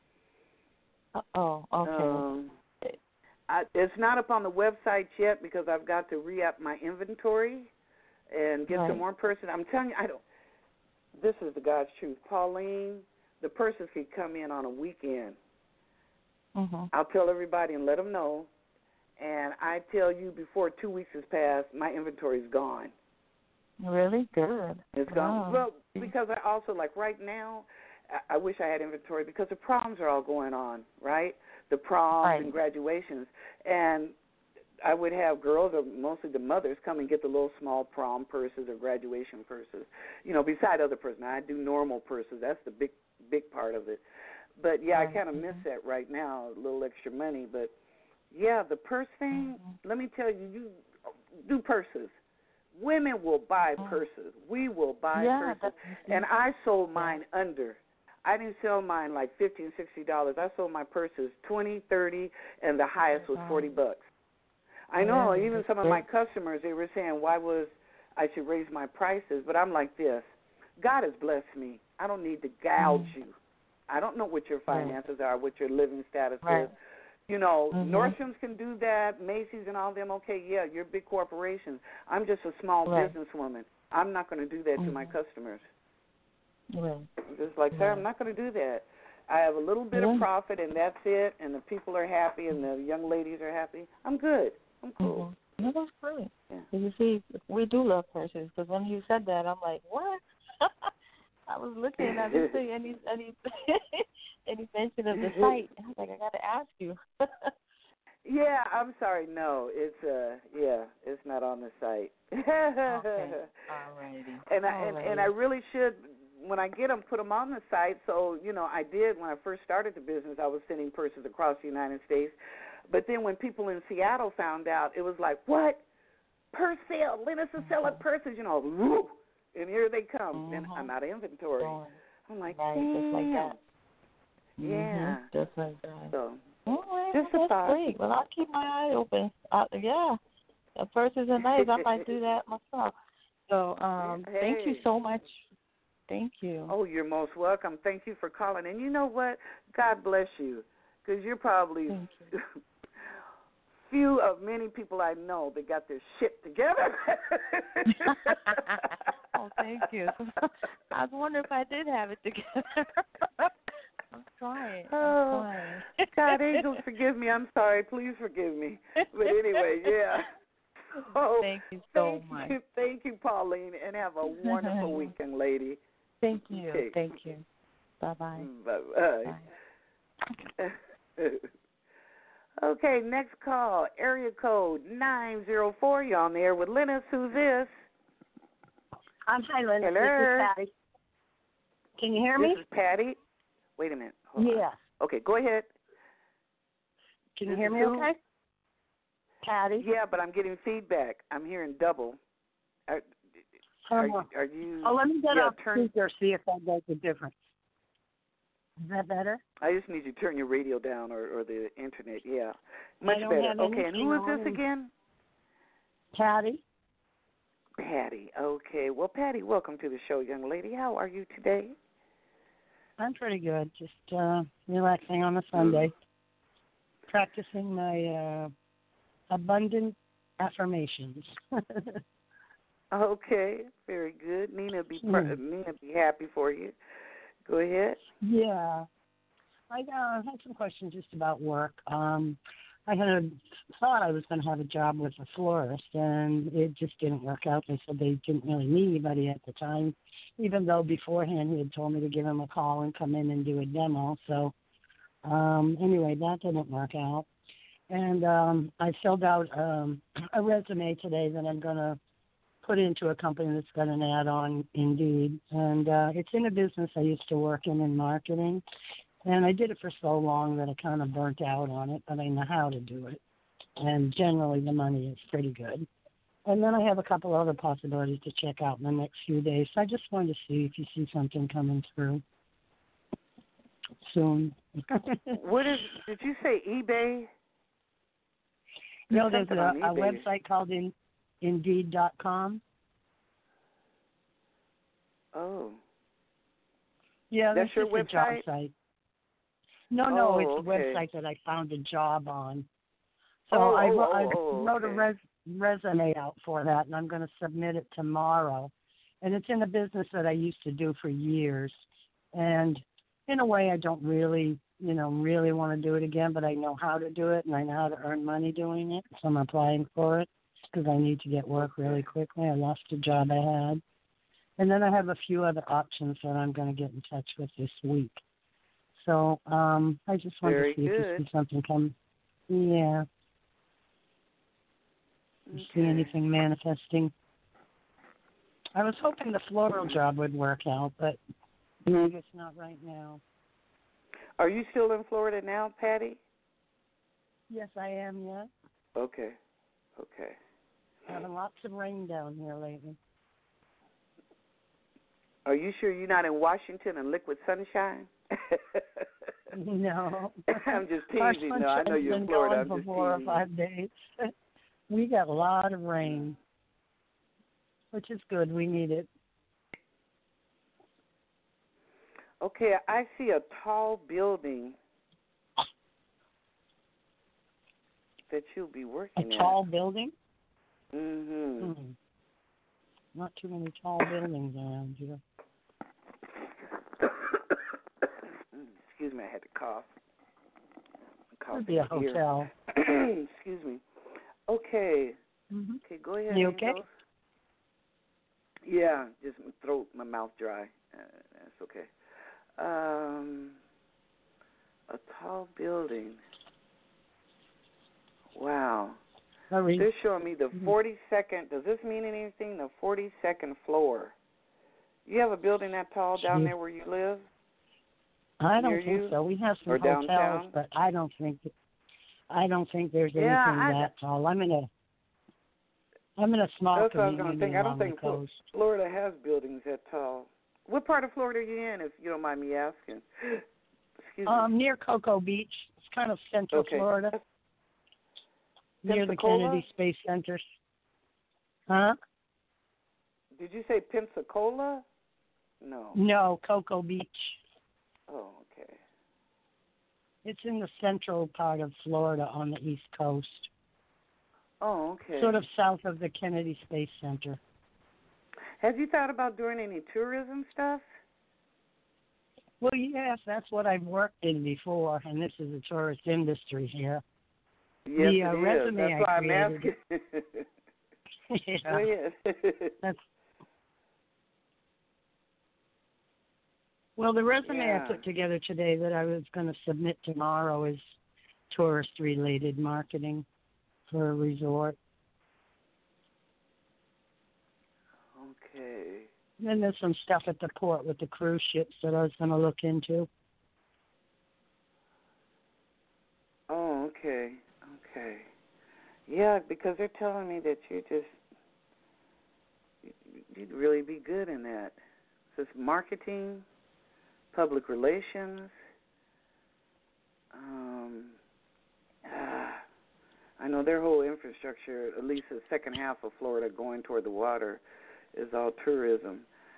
Oh, okay. It's not up on the website yet because I've got to re-up my inventory and get some more purses. I'm telling you, this is the God's truth, Pauline. The purses could come in on a weekend. I'll tell everybody and let them know. And I tell you before 2 weeks has passed, my inventory is gone. Really? Good. It's gone. Well, because I also, like right now, I wish I had inventory because the proms are all going on, right? The proms and graduations. And I would have girls, or mostly the mothers, come and get the little small prom purses or graduation purses, beside other purses. Now, I do normal purses. That's the big part of it. But, I kind of miss that right now, a little extra money. But, the purse thing, let me tell you, you do purses. Women will buy purses. We will buy purses. And I sold mine under. I didn't sell mine like $50 and $60. I sold my purses $20, $30, and the highest was $40. I know, even some of my customers, they were saying, why was I should raise my prices? But I'm like this. God has blessed me. I don't need to gouge you. I don't know what your finances are, what your living status is. Nordstrom's can do that, Macy's and all of them. Okay, you're big corporations. I'm just a small businesswoman. I'm not going to do that to my customers. I'm just like, sir, I'm not going to do that. I have a little bit of profit, and that's it, and the people are happy, and the young ladies are happy. I'm good. I'm cool. No, that's great. Yeah. You see, we do love purses, because when you said that, I'm like, what? I was looking, and I didn't see any mention of the site. I was like, I got to ask you. Yeah, I'm sorry. No, it's not on the site. Okay. Alrighty. And I really should, when I get them, put them on the site. So, I did when I first started the business. I was sending purses across the United States. But then when people in Seattle found out, it was like, what? Purse sale. Linus is selling purses, woo. And here they come. And I'm out of inventory. I'm like, just like that. Yeah. Just like that. So, that's great. Well, I'll keep my eye open. The purses are nice. I might do that myself. So, thank you so much. Thank you. Oh, you're most welcome. Thank you for calling. And you know what? God bless you, because you're probably few of many people I know that got their shit together. Oh, thank you. I was wondering if I did have it together. I'm trying. God, angels, forgive me. I'm sorry. Please forgive me. But anyway, yeah. Oh, thank you so much. Thank you, Pauline, and have a wonderful weekend, lady. Thank you. Okay. Thank you. Bye-bye. Bye-bye. Bye. Okay, next call, area code 904. You're on the air with Lennis. Who's this? Hi, Lennis. Hello. This is Patty. Can you hear me? This is Patty. Wait a minute. Hold on. Okay, go ahead. Can you hear me okay? Patty? Yeah, but I'm getting feedback. I'm hearing double. Are you... Oh, let me get off speaker, see if that makes a difference. Is that better? I just need you to turn your radio down or the internet. Yeah, much better. Okay, and who is this again? Patty. Patty. Okay. Well, Patty, welcome to the show, young lady. How are you today? I'm pretty good. Just relaxing on a Sunday. Practicing my abundant affirmations. Okay, very good. Nina be happy for you. Go ahead. Yeah, I had some questions just about work. I thought I was going to have a job with a florist, and it just didn't work out. They said they didn't really need anybody at the time, even though beforehand he had told me to give him a call and come in and do a demo. So anyway, that didn't work out. And I filled out a resume today that I'm going to put into a company that's got an ad on Indeed. And it's in a business I used to work in marketing. And I did it for so long that I kind of burnt out on it, but I know how to do it. And generally the money is pretty good. And then I have a couple other possibilities to check out in the next few days. So I just wanted to see if you see something coming through soon. Did you say eBay? No, there's a website called Indeed.com. Oh. Yeah, that's your website? A job site. No, it's okay. a website that I found a job on. So I wrote a resume out for that, and I'm going to submit it tomorrow. And it's in a business that I used to do for years. And in a way, I don't really want to do it again, but I know how to do it, and I know how to earn money doing it. So I'm applying for it because I need to get work really quickly. I lost a job I had. And then I have a few other options that I'm going to get in touch with this week. So I just wanted to see if you see something come. Yeah. You see anything manifesting? I was hoping the floral job would work out, but maybe it's not right now. Are you still in Florida now, Patty? Yes, I am, yeah. Okay. Having lots of rain down here lately. Are you sure you're not in Washington and liquid sunshine? No. I'm just teasing. No, I know you're in Florida. I'm for just 4 or teasing. 5 days. We got a lot of rain, which is good. We need it. Okay, I see a tall building that you'll be working in. A tall building? Mm-hmm. Not too many tall buildings around here. Excuse me, I had to cough. Could be a hotel. Excuse me. Okay. Mm-hmm. Okay, go ahead. You okay? Angels. Yeah, just my mouth dry. That's okay. A tall building. Wow. They're showing me the 42nd. Does this mean anything? The 42nd floor. You have a building that tall down there where you live? I don't think so. We have some hotels, downtown? but I don't think there's anything that tall. I'm in a small That's what I was community going to think. I don't along the think coast. Florida has buildings that tall. What part of Florida are you in, if you don't mind me asking? Excuse me. Near Cocoa Beach. It's kind of central Florida. Near the Kennedy Space Center. Huh? Did you say Pensacola? No. No, Cocoa Beach. Oh, okay. It's in the central part of Florida on the East Coast. Oh, okay. Sort of south of the Kennedy Space Center. Have you thought about doing any tourism stuff? Well, yes, that's what I've worked in before, and this is a tourist industry here. Yes, the it resume is. That's why I I'm created. asking. Yeah. Go ahead. Well, the resume Yeah. I put together today that I was going to submit tomorrow is tourist-related marketing for a resort. Okay. And then there's some stuff at the port with the cruise ships that I was going to look into. Oh, okay. Okay. Yeah, because they're telling me that you'd really be good in that. So it's marketing, public relations. I know their whole infrastructure, at least the second half of Florida going toward the water, is all tourism.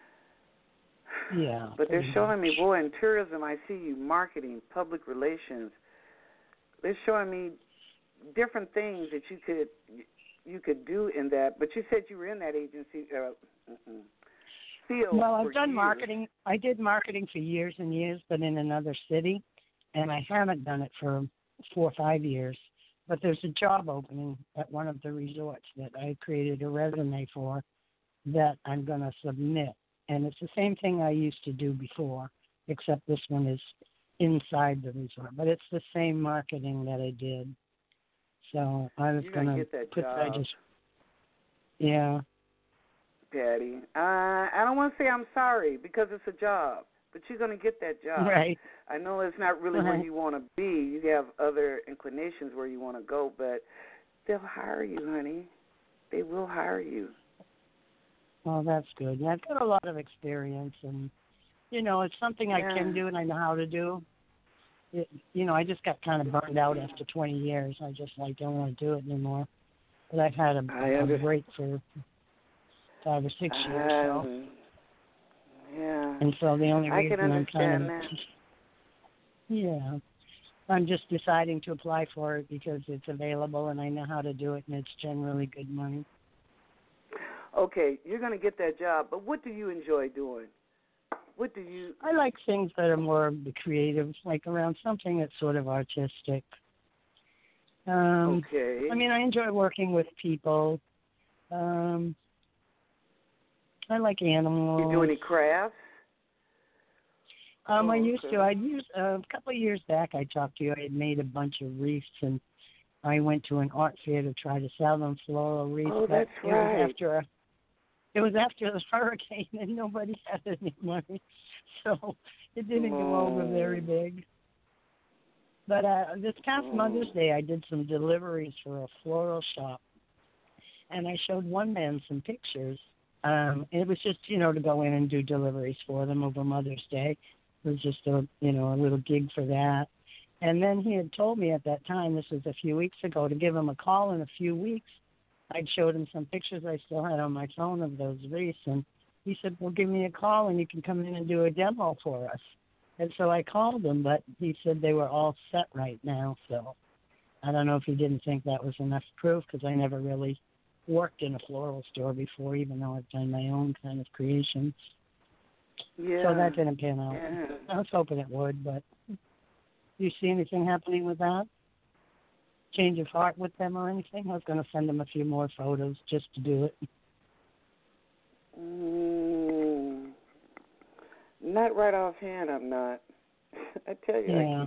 Yeah. But they're showing me, boy, in tourism, I see you marketing, public relations. They're showing me different things that you could do in that. But you said you were in that agency field. Well, I've for done years. marketing. I did marketing for years and years, but in another city, and I haven't done it for 4 or 5 years. But there's a job opening at one of the resorts that I created a resume for that I'm going to submit. And it's the same thing I used to do before, except this one is inside the resort. But it's the same marketing that I did. So I was going to put that. Yeah. Patty, I don't want to say I'm sorry because it's a job, but you're going to get that job. Right. I know it's not really where you want to be. You have other inclinations where you want to go, but they'll hire you, honey. They will hire you. Well, that's good. Yeah, I've got a lot of experience, and, it's something I can do and I know how to do. I just got kind of burned out after 20 years. I just, don't want to do it anymore. But I've had a break for 5 or 6 years. So. Yeah. And so the only reason I can understand that. Yeah. I'm just deciding to apply for it because it's available and I know how to do it and it's generally good money. Okay, you're going to get that job, but what do you enjoy doing? What do you... I like things that are more creative, like around something that's sort of artistic. Okay. I mean, I enjoy working with people. I like animals. You do any crafts? I used to. A couple of years back, I talked to you. I had made a bunch of wreaths, and I went to an art fair to try to sell them, floral wreaths. Oh, that's right. It was after the hurricane, and nobody had any money, so it didn't go over very big. But this past Mother's Day, I did some deliveries for a floral shop, and I showed one man some pictures. It was just, to go in and do deliveries for them over Mother's Day. It was just a little gig for that. And then he had told me at that time, this was a few weeks ago, to give him a call in a few weeks. I'd showed him some pictures I still had on my phone of those wreaths, and he said, well, give me a call and you can come in and do a demo for us. And so I called him, but he said they were all set right now. So I don't know if he didn't think that was enough proof because I never really worked in a floral store before, even though I've done my own kind of creations. Yeah. So that didn't pan out. Yeah. I was hoping it would, but do you see anything happening with that? Change of heart with them or anything? I was going to send them a few more photos just to do it. Not right offhand, I'm not. I tell you, Yeah. I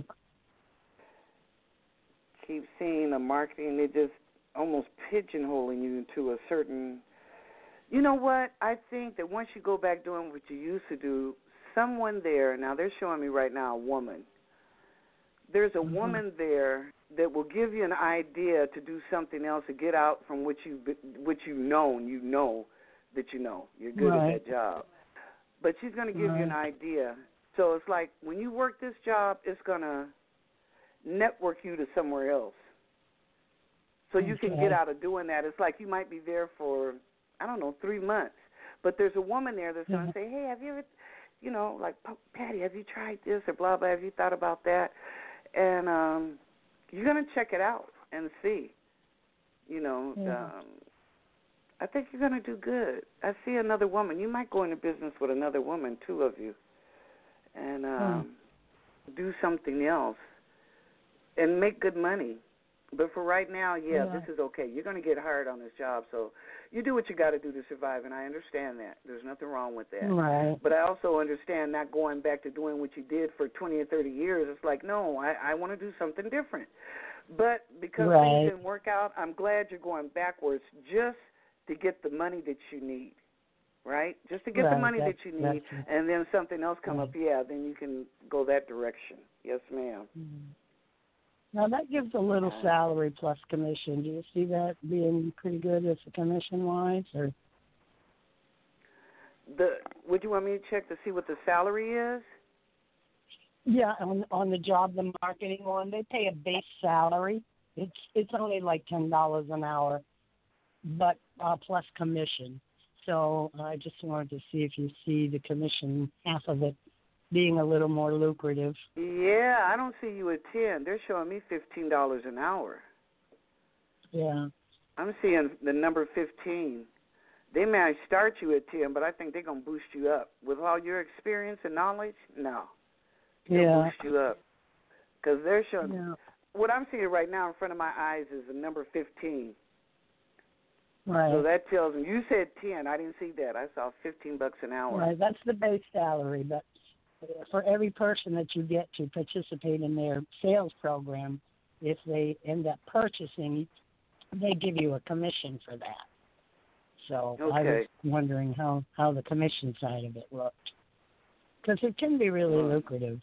keep seeing the marketing, they just almost pigeonholing you into a certain... You know what? I think that once you go back doing what you used to do, someone there, now they're showing me right now a woman. There's a woman there that will give you an idea to do something else, to get out from what you've known. You know that you know. You're good at that job. But she's going to give you an idea. So it's like when you work this job, it's going to network you to somewhere else. So you can get out of doing that. It's like you might be there for, 3 months. But there's a woman there that's going to say, hey, have you ever, like, Patty, have you tried this or blah, blah, have you thought about that? And you're going to check it out and see. You know, Yeah. I think you're going to do good. I see another woman. You might go into business with another woman, two of you, and do something else and make good money. But for right now, this is okay. You're going to get hired on this job, so you do what you got to do to survive, and I understand that. There's nothing wrong with that. Right. But I also understand not going back to doing what you did for 20 or 30 years. It's like, no, I want to do something different. But because things didn't work out, I'm glad you're going backwards just to get the money that you need, right? Just to get the money that you need, and then something else come up, then you can go that direction. Yes, ma'am. Now, that gives a little salary plus commission. Do you see that being pretty good as a commission-wise? Or? Would you want me to check to see what the salary is? Yeah, on the job, the marketing one, they pay a base salary. It's only like $10 an hour, but plus commission. So I just wanted to see if you see the commission, half of it, being a little more lucrative. Yeah, I don't see you at 10. They're showing me $15 an hour. Yeah. I'm seeing the number 15. They may start you at 10, but I think they're going to boost you up. With all your experience and knowledge, no. They'll boost you up. Because they're showing, what I'm seeing right now in front of my eyes is the number 15. Right. So that tells me, you said 10. I didn't see that. I saw $15 an hour. Right, that's the base salary, but for every person that you get to participate in their sales program, if they end up purchasing, they give you a commission for that. So I was wondering how the commission side of it looked. Because it can be really lucrative.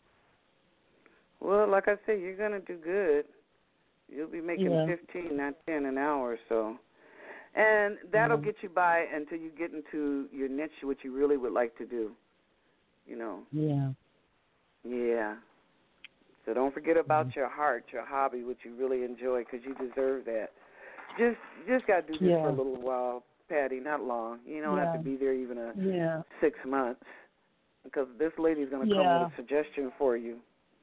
Well, like I said, you're going to do good. You'll be making 15, not 10 an hour, so. And that'll get you by until you get into your niche, what you really would like to do, you know. Yeah. Yeah. So don't forget about your heart, your hobby, what you really enjoy, because you deserve that. Just got to do this for a little while, Patty, not long. You don't have to be there even 6 months, because this lady's going to come with a suggestion for you.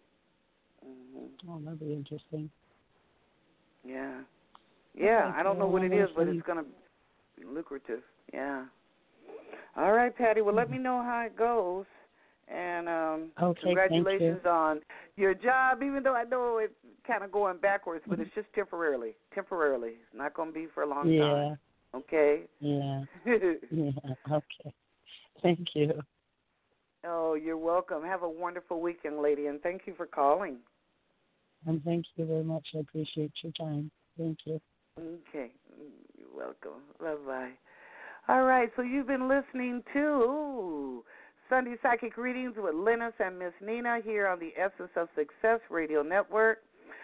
Mm-hmm. Oh, that'd be interesting. Yeah. Yeah, I don't know what it is, but it's going to be lucrative. Yeah. All right, Patty. Well, let me know how it goes. And congratulations on your job, even though I know it's kind of going backwards, but it's just temporarily. Temporarily. It's not going to be for a long time. Okay? Yeah. Okay. Thank you. Oh, you're welcome. Have a wonderful weekend, lady, and thank you for calling. And thank you very much. I appreciate your time. Thank you. Okay. You're welcome. Bye-bye. All right, so you've been listening to Sunday Psychic Readings with Linus and Miss Nina here on the Essence of Success Radio Network.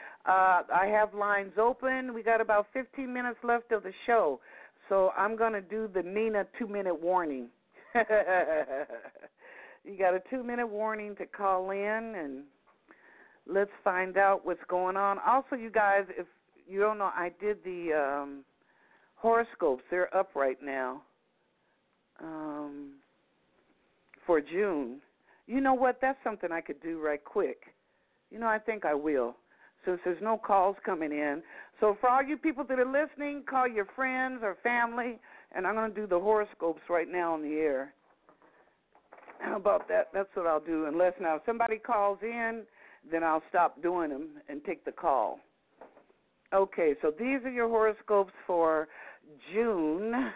I have lines open. We got about 15 minutes left of the show, so I'm going to do the Nina 2-minute warning. You got a 2-minute warning to call in, and let's find out what's going on. Also, you guys, if you don't know, I did the horoscopes. They're up right now for June. You know what? That's something I could do right quick. You know, I think I will, since there's no calls coming in. So for all you people that are listening, call your friends or family, and I'm going to do the horoscopes right now on the air. How about that? That's what I'll do. Unless now if somebody calls in, then I'll stop doing them and take the call. Okay, so these are your horoscopes for June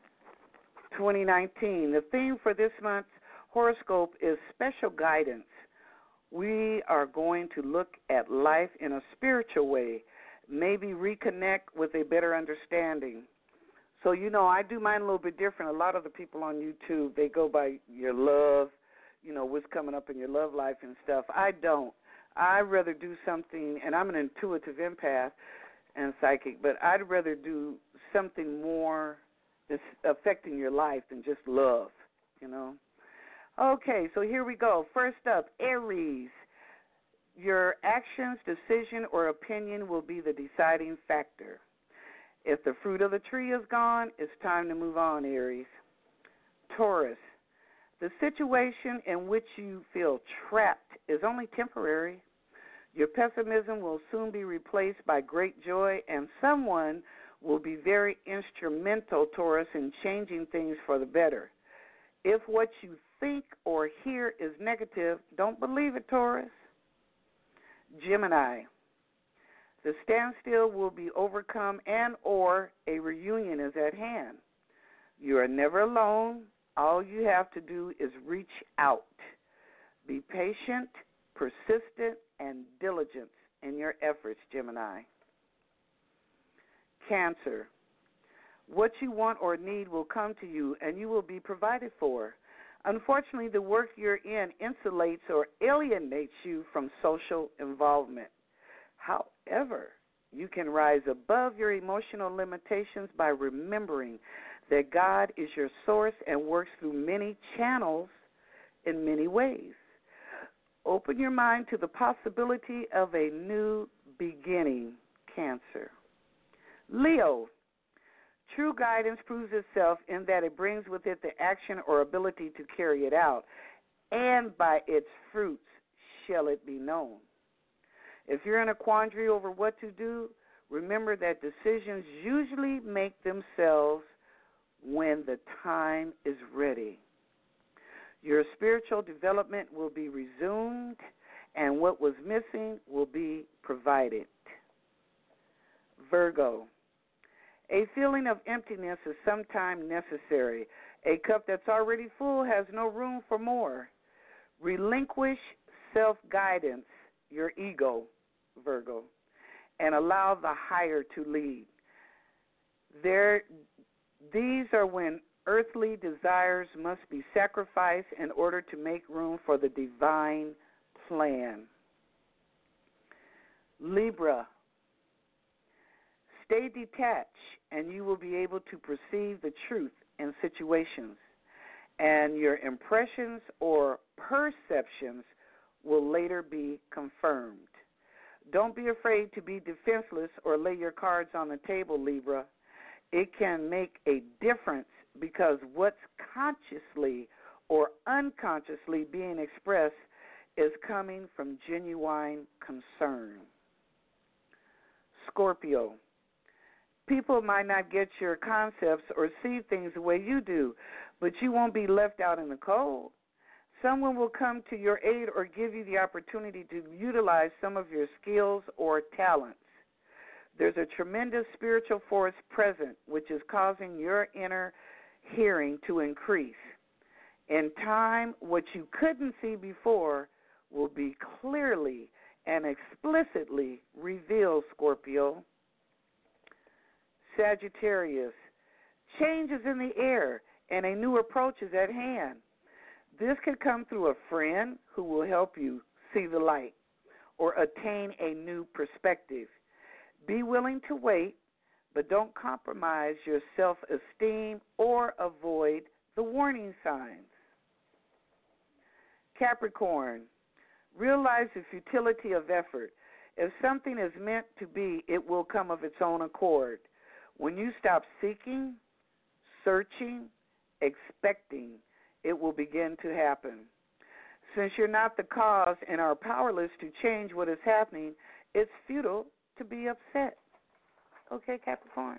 2019. The theme for this month's horoscope is special guidance. We are going to look at life in a spiritual way, maybe reconnect with a better understanding. So, you know, I do mine a little bit different. A lot of the people on YouTube, they go by your love, you know, what's coming up in your love life and stuff. I don't. I'd rather do something, and I'm an intuitive empath and psychic, but I'd rather do something more that's affecting your life than just love, you know. Okay, so here we go. First up, Aries. Your actions, decision, or opinion will be the deciding factor. If the fruit of the tree is gone, it's time to move on, Aries. Taurus. The situation in which you feel trapped is only temporary. Your pessimism will soon be replaced by great joy, and someone will be very instrumental, Taurus, in changing things for the better. If what you think or hear is negative, don't believe it, Taurus. Gemini, the standstill will be overcome and or a reunion is at hand. You are never alone. All you have to do is reach out. Be patient, persistent, and diligent in your efforts, Gemini. Cancer, what you want or need will come to you, and you will be provided for. Unfortunately, the work you're in insulates or alienates you from social involvement. However, you can rise above your emotional limitations by remembering that God is your source and works through many channels in many ways. Open your mind to the possibility of a new beginning, Cancer. Leo, true guidance proves itself in that it brings with it the action or ability to carry it out, and by its fruits shall it be known. If you're in a quandary over what to do, remember that decisions usually make themselves when the time is ready. Your spiritual development will be resumed, and what was missing will be provided. Virgo, a feeling of emptiness is sometimes necessary. A cup that's already full has no room for more. Relinquish self-guidance, your ego, Virgo, and allow the higher to lead. These are when earthly desires must be sacrificed in order to make room for the divine plan. Libra, stay detached and you will be able to perceive the truth in situations, and your impressions or perceptions will later be confirmed. Don't be afraid to be defenseless or lay your cards on the table, Libra. It can make a difference because what's consciously or unconsciously being expressed is coming from genuine concern. Scorpio, people might not get your concepts or see things the way you do, but you won't be left out in the cold. Someone will come to your aid or give you the opportunity to utilize some of your skills or talents. There's a tremendous spiritual force present, which is causing your inner hearing to increase. In time, what you couldn't see before will be clearly and explicitly revealed, Scorpio. Sagittarius, change is in the air and a new approach is at hand. This could come through a friend who will help you see the light or attain a new perspective. Be willing to wait, but don't compromise your self-esteem or avoid the warning signs. Capricorn, realize the futility of effort. If something is meant to be, it will come of its own accord. When you stop seeking, searching, expecting, it will begin to happen. Since you're not the cause and are powerless to change what is happening, it's futile to be upset. Okay, Capricorn?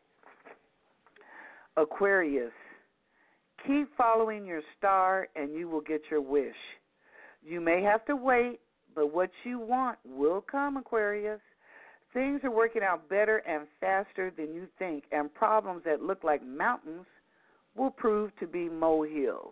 Aquarius, keep following your star and you will get your wish. You may have to wait, but what you want will come, Aquarius. Things are working out better and faster than you think, and problems that look like mountains will prove to be molehills.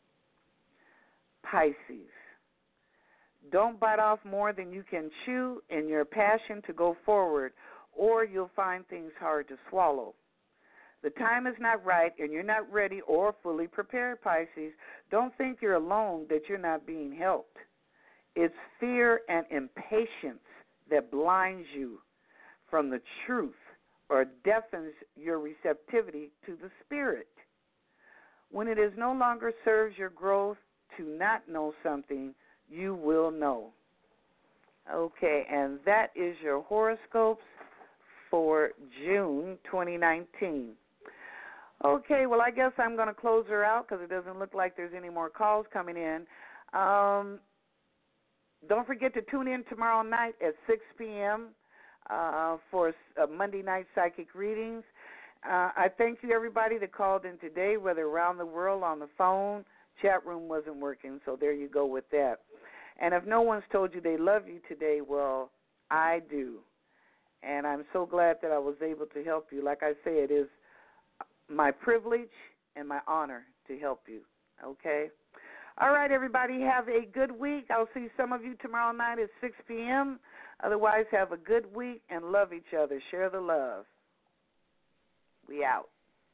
Pisces, don't bite off more than you can chew in your passion to go forward, or you'll find things hard to swallow. The time is not right, and you're not ready or fully prepared, Pisces. Don't think you're alone, that you're not being helped. It's fear and impatience that blinds you from the truth or deafens your receptivity to the Spirit. When it is no longer serves your growth to not know something, you will know. Okay, and that is your horoscopes for June 2019. Okay, well, I guess I'm going to close her out because it doesn't look like there's any more calls coming in. Don't forget to tune in tomorrow night at 6 p.m. for Monday night psychic readings. I thank you, everybody that called in today, whether around the world, on the phone. Chat room wasn't working, so there you go with that. And if no one's told you they love you today, well, I do. And I'm so glad that I was able to help you. Like I say, it is my privilege and my honor to help you, okay? All right, everybody, have a good week. I'll see some of you tomorrow night at 6 p.m. Otherwise, have a good week and love each other. Share the love. We out.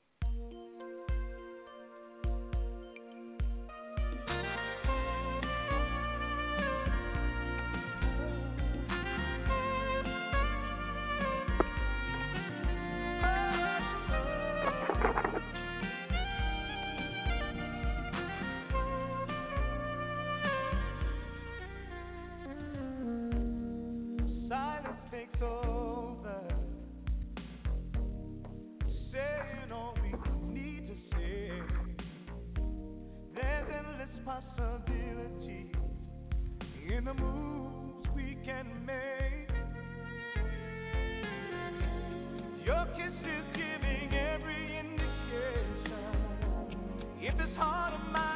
Possibilities in the moves we can make. Your kiss is giving every indication. If this heart of mine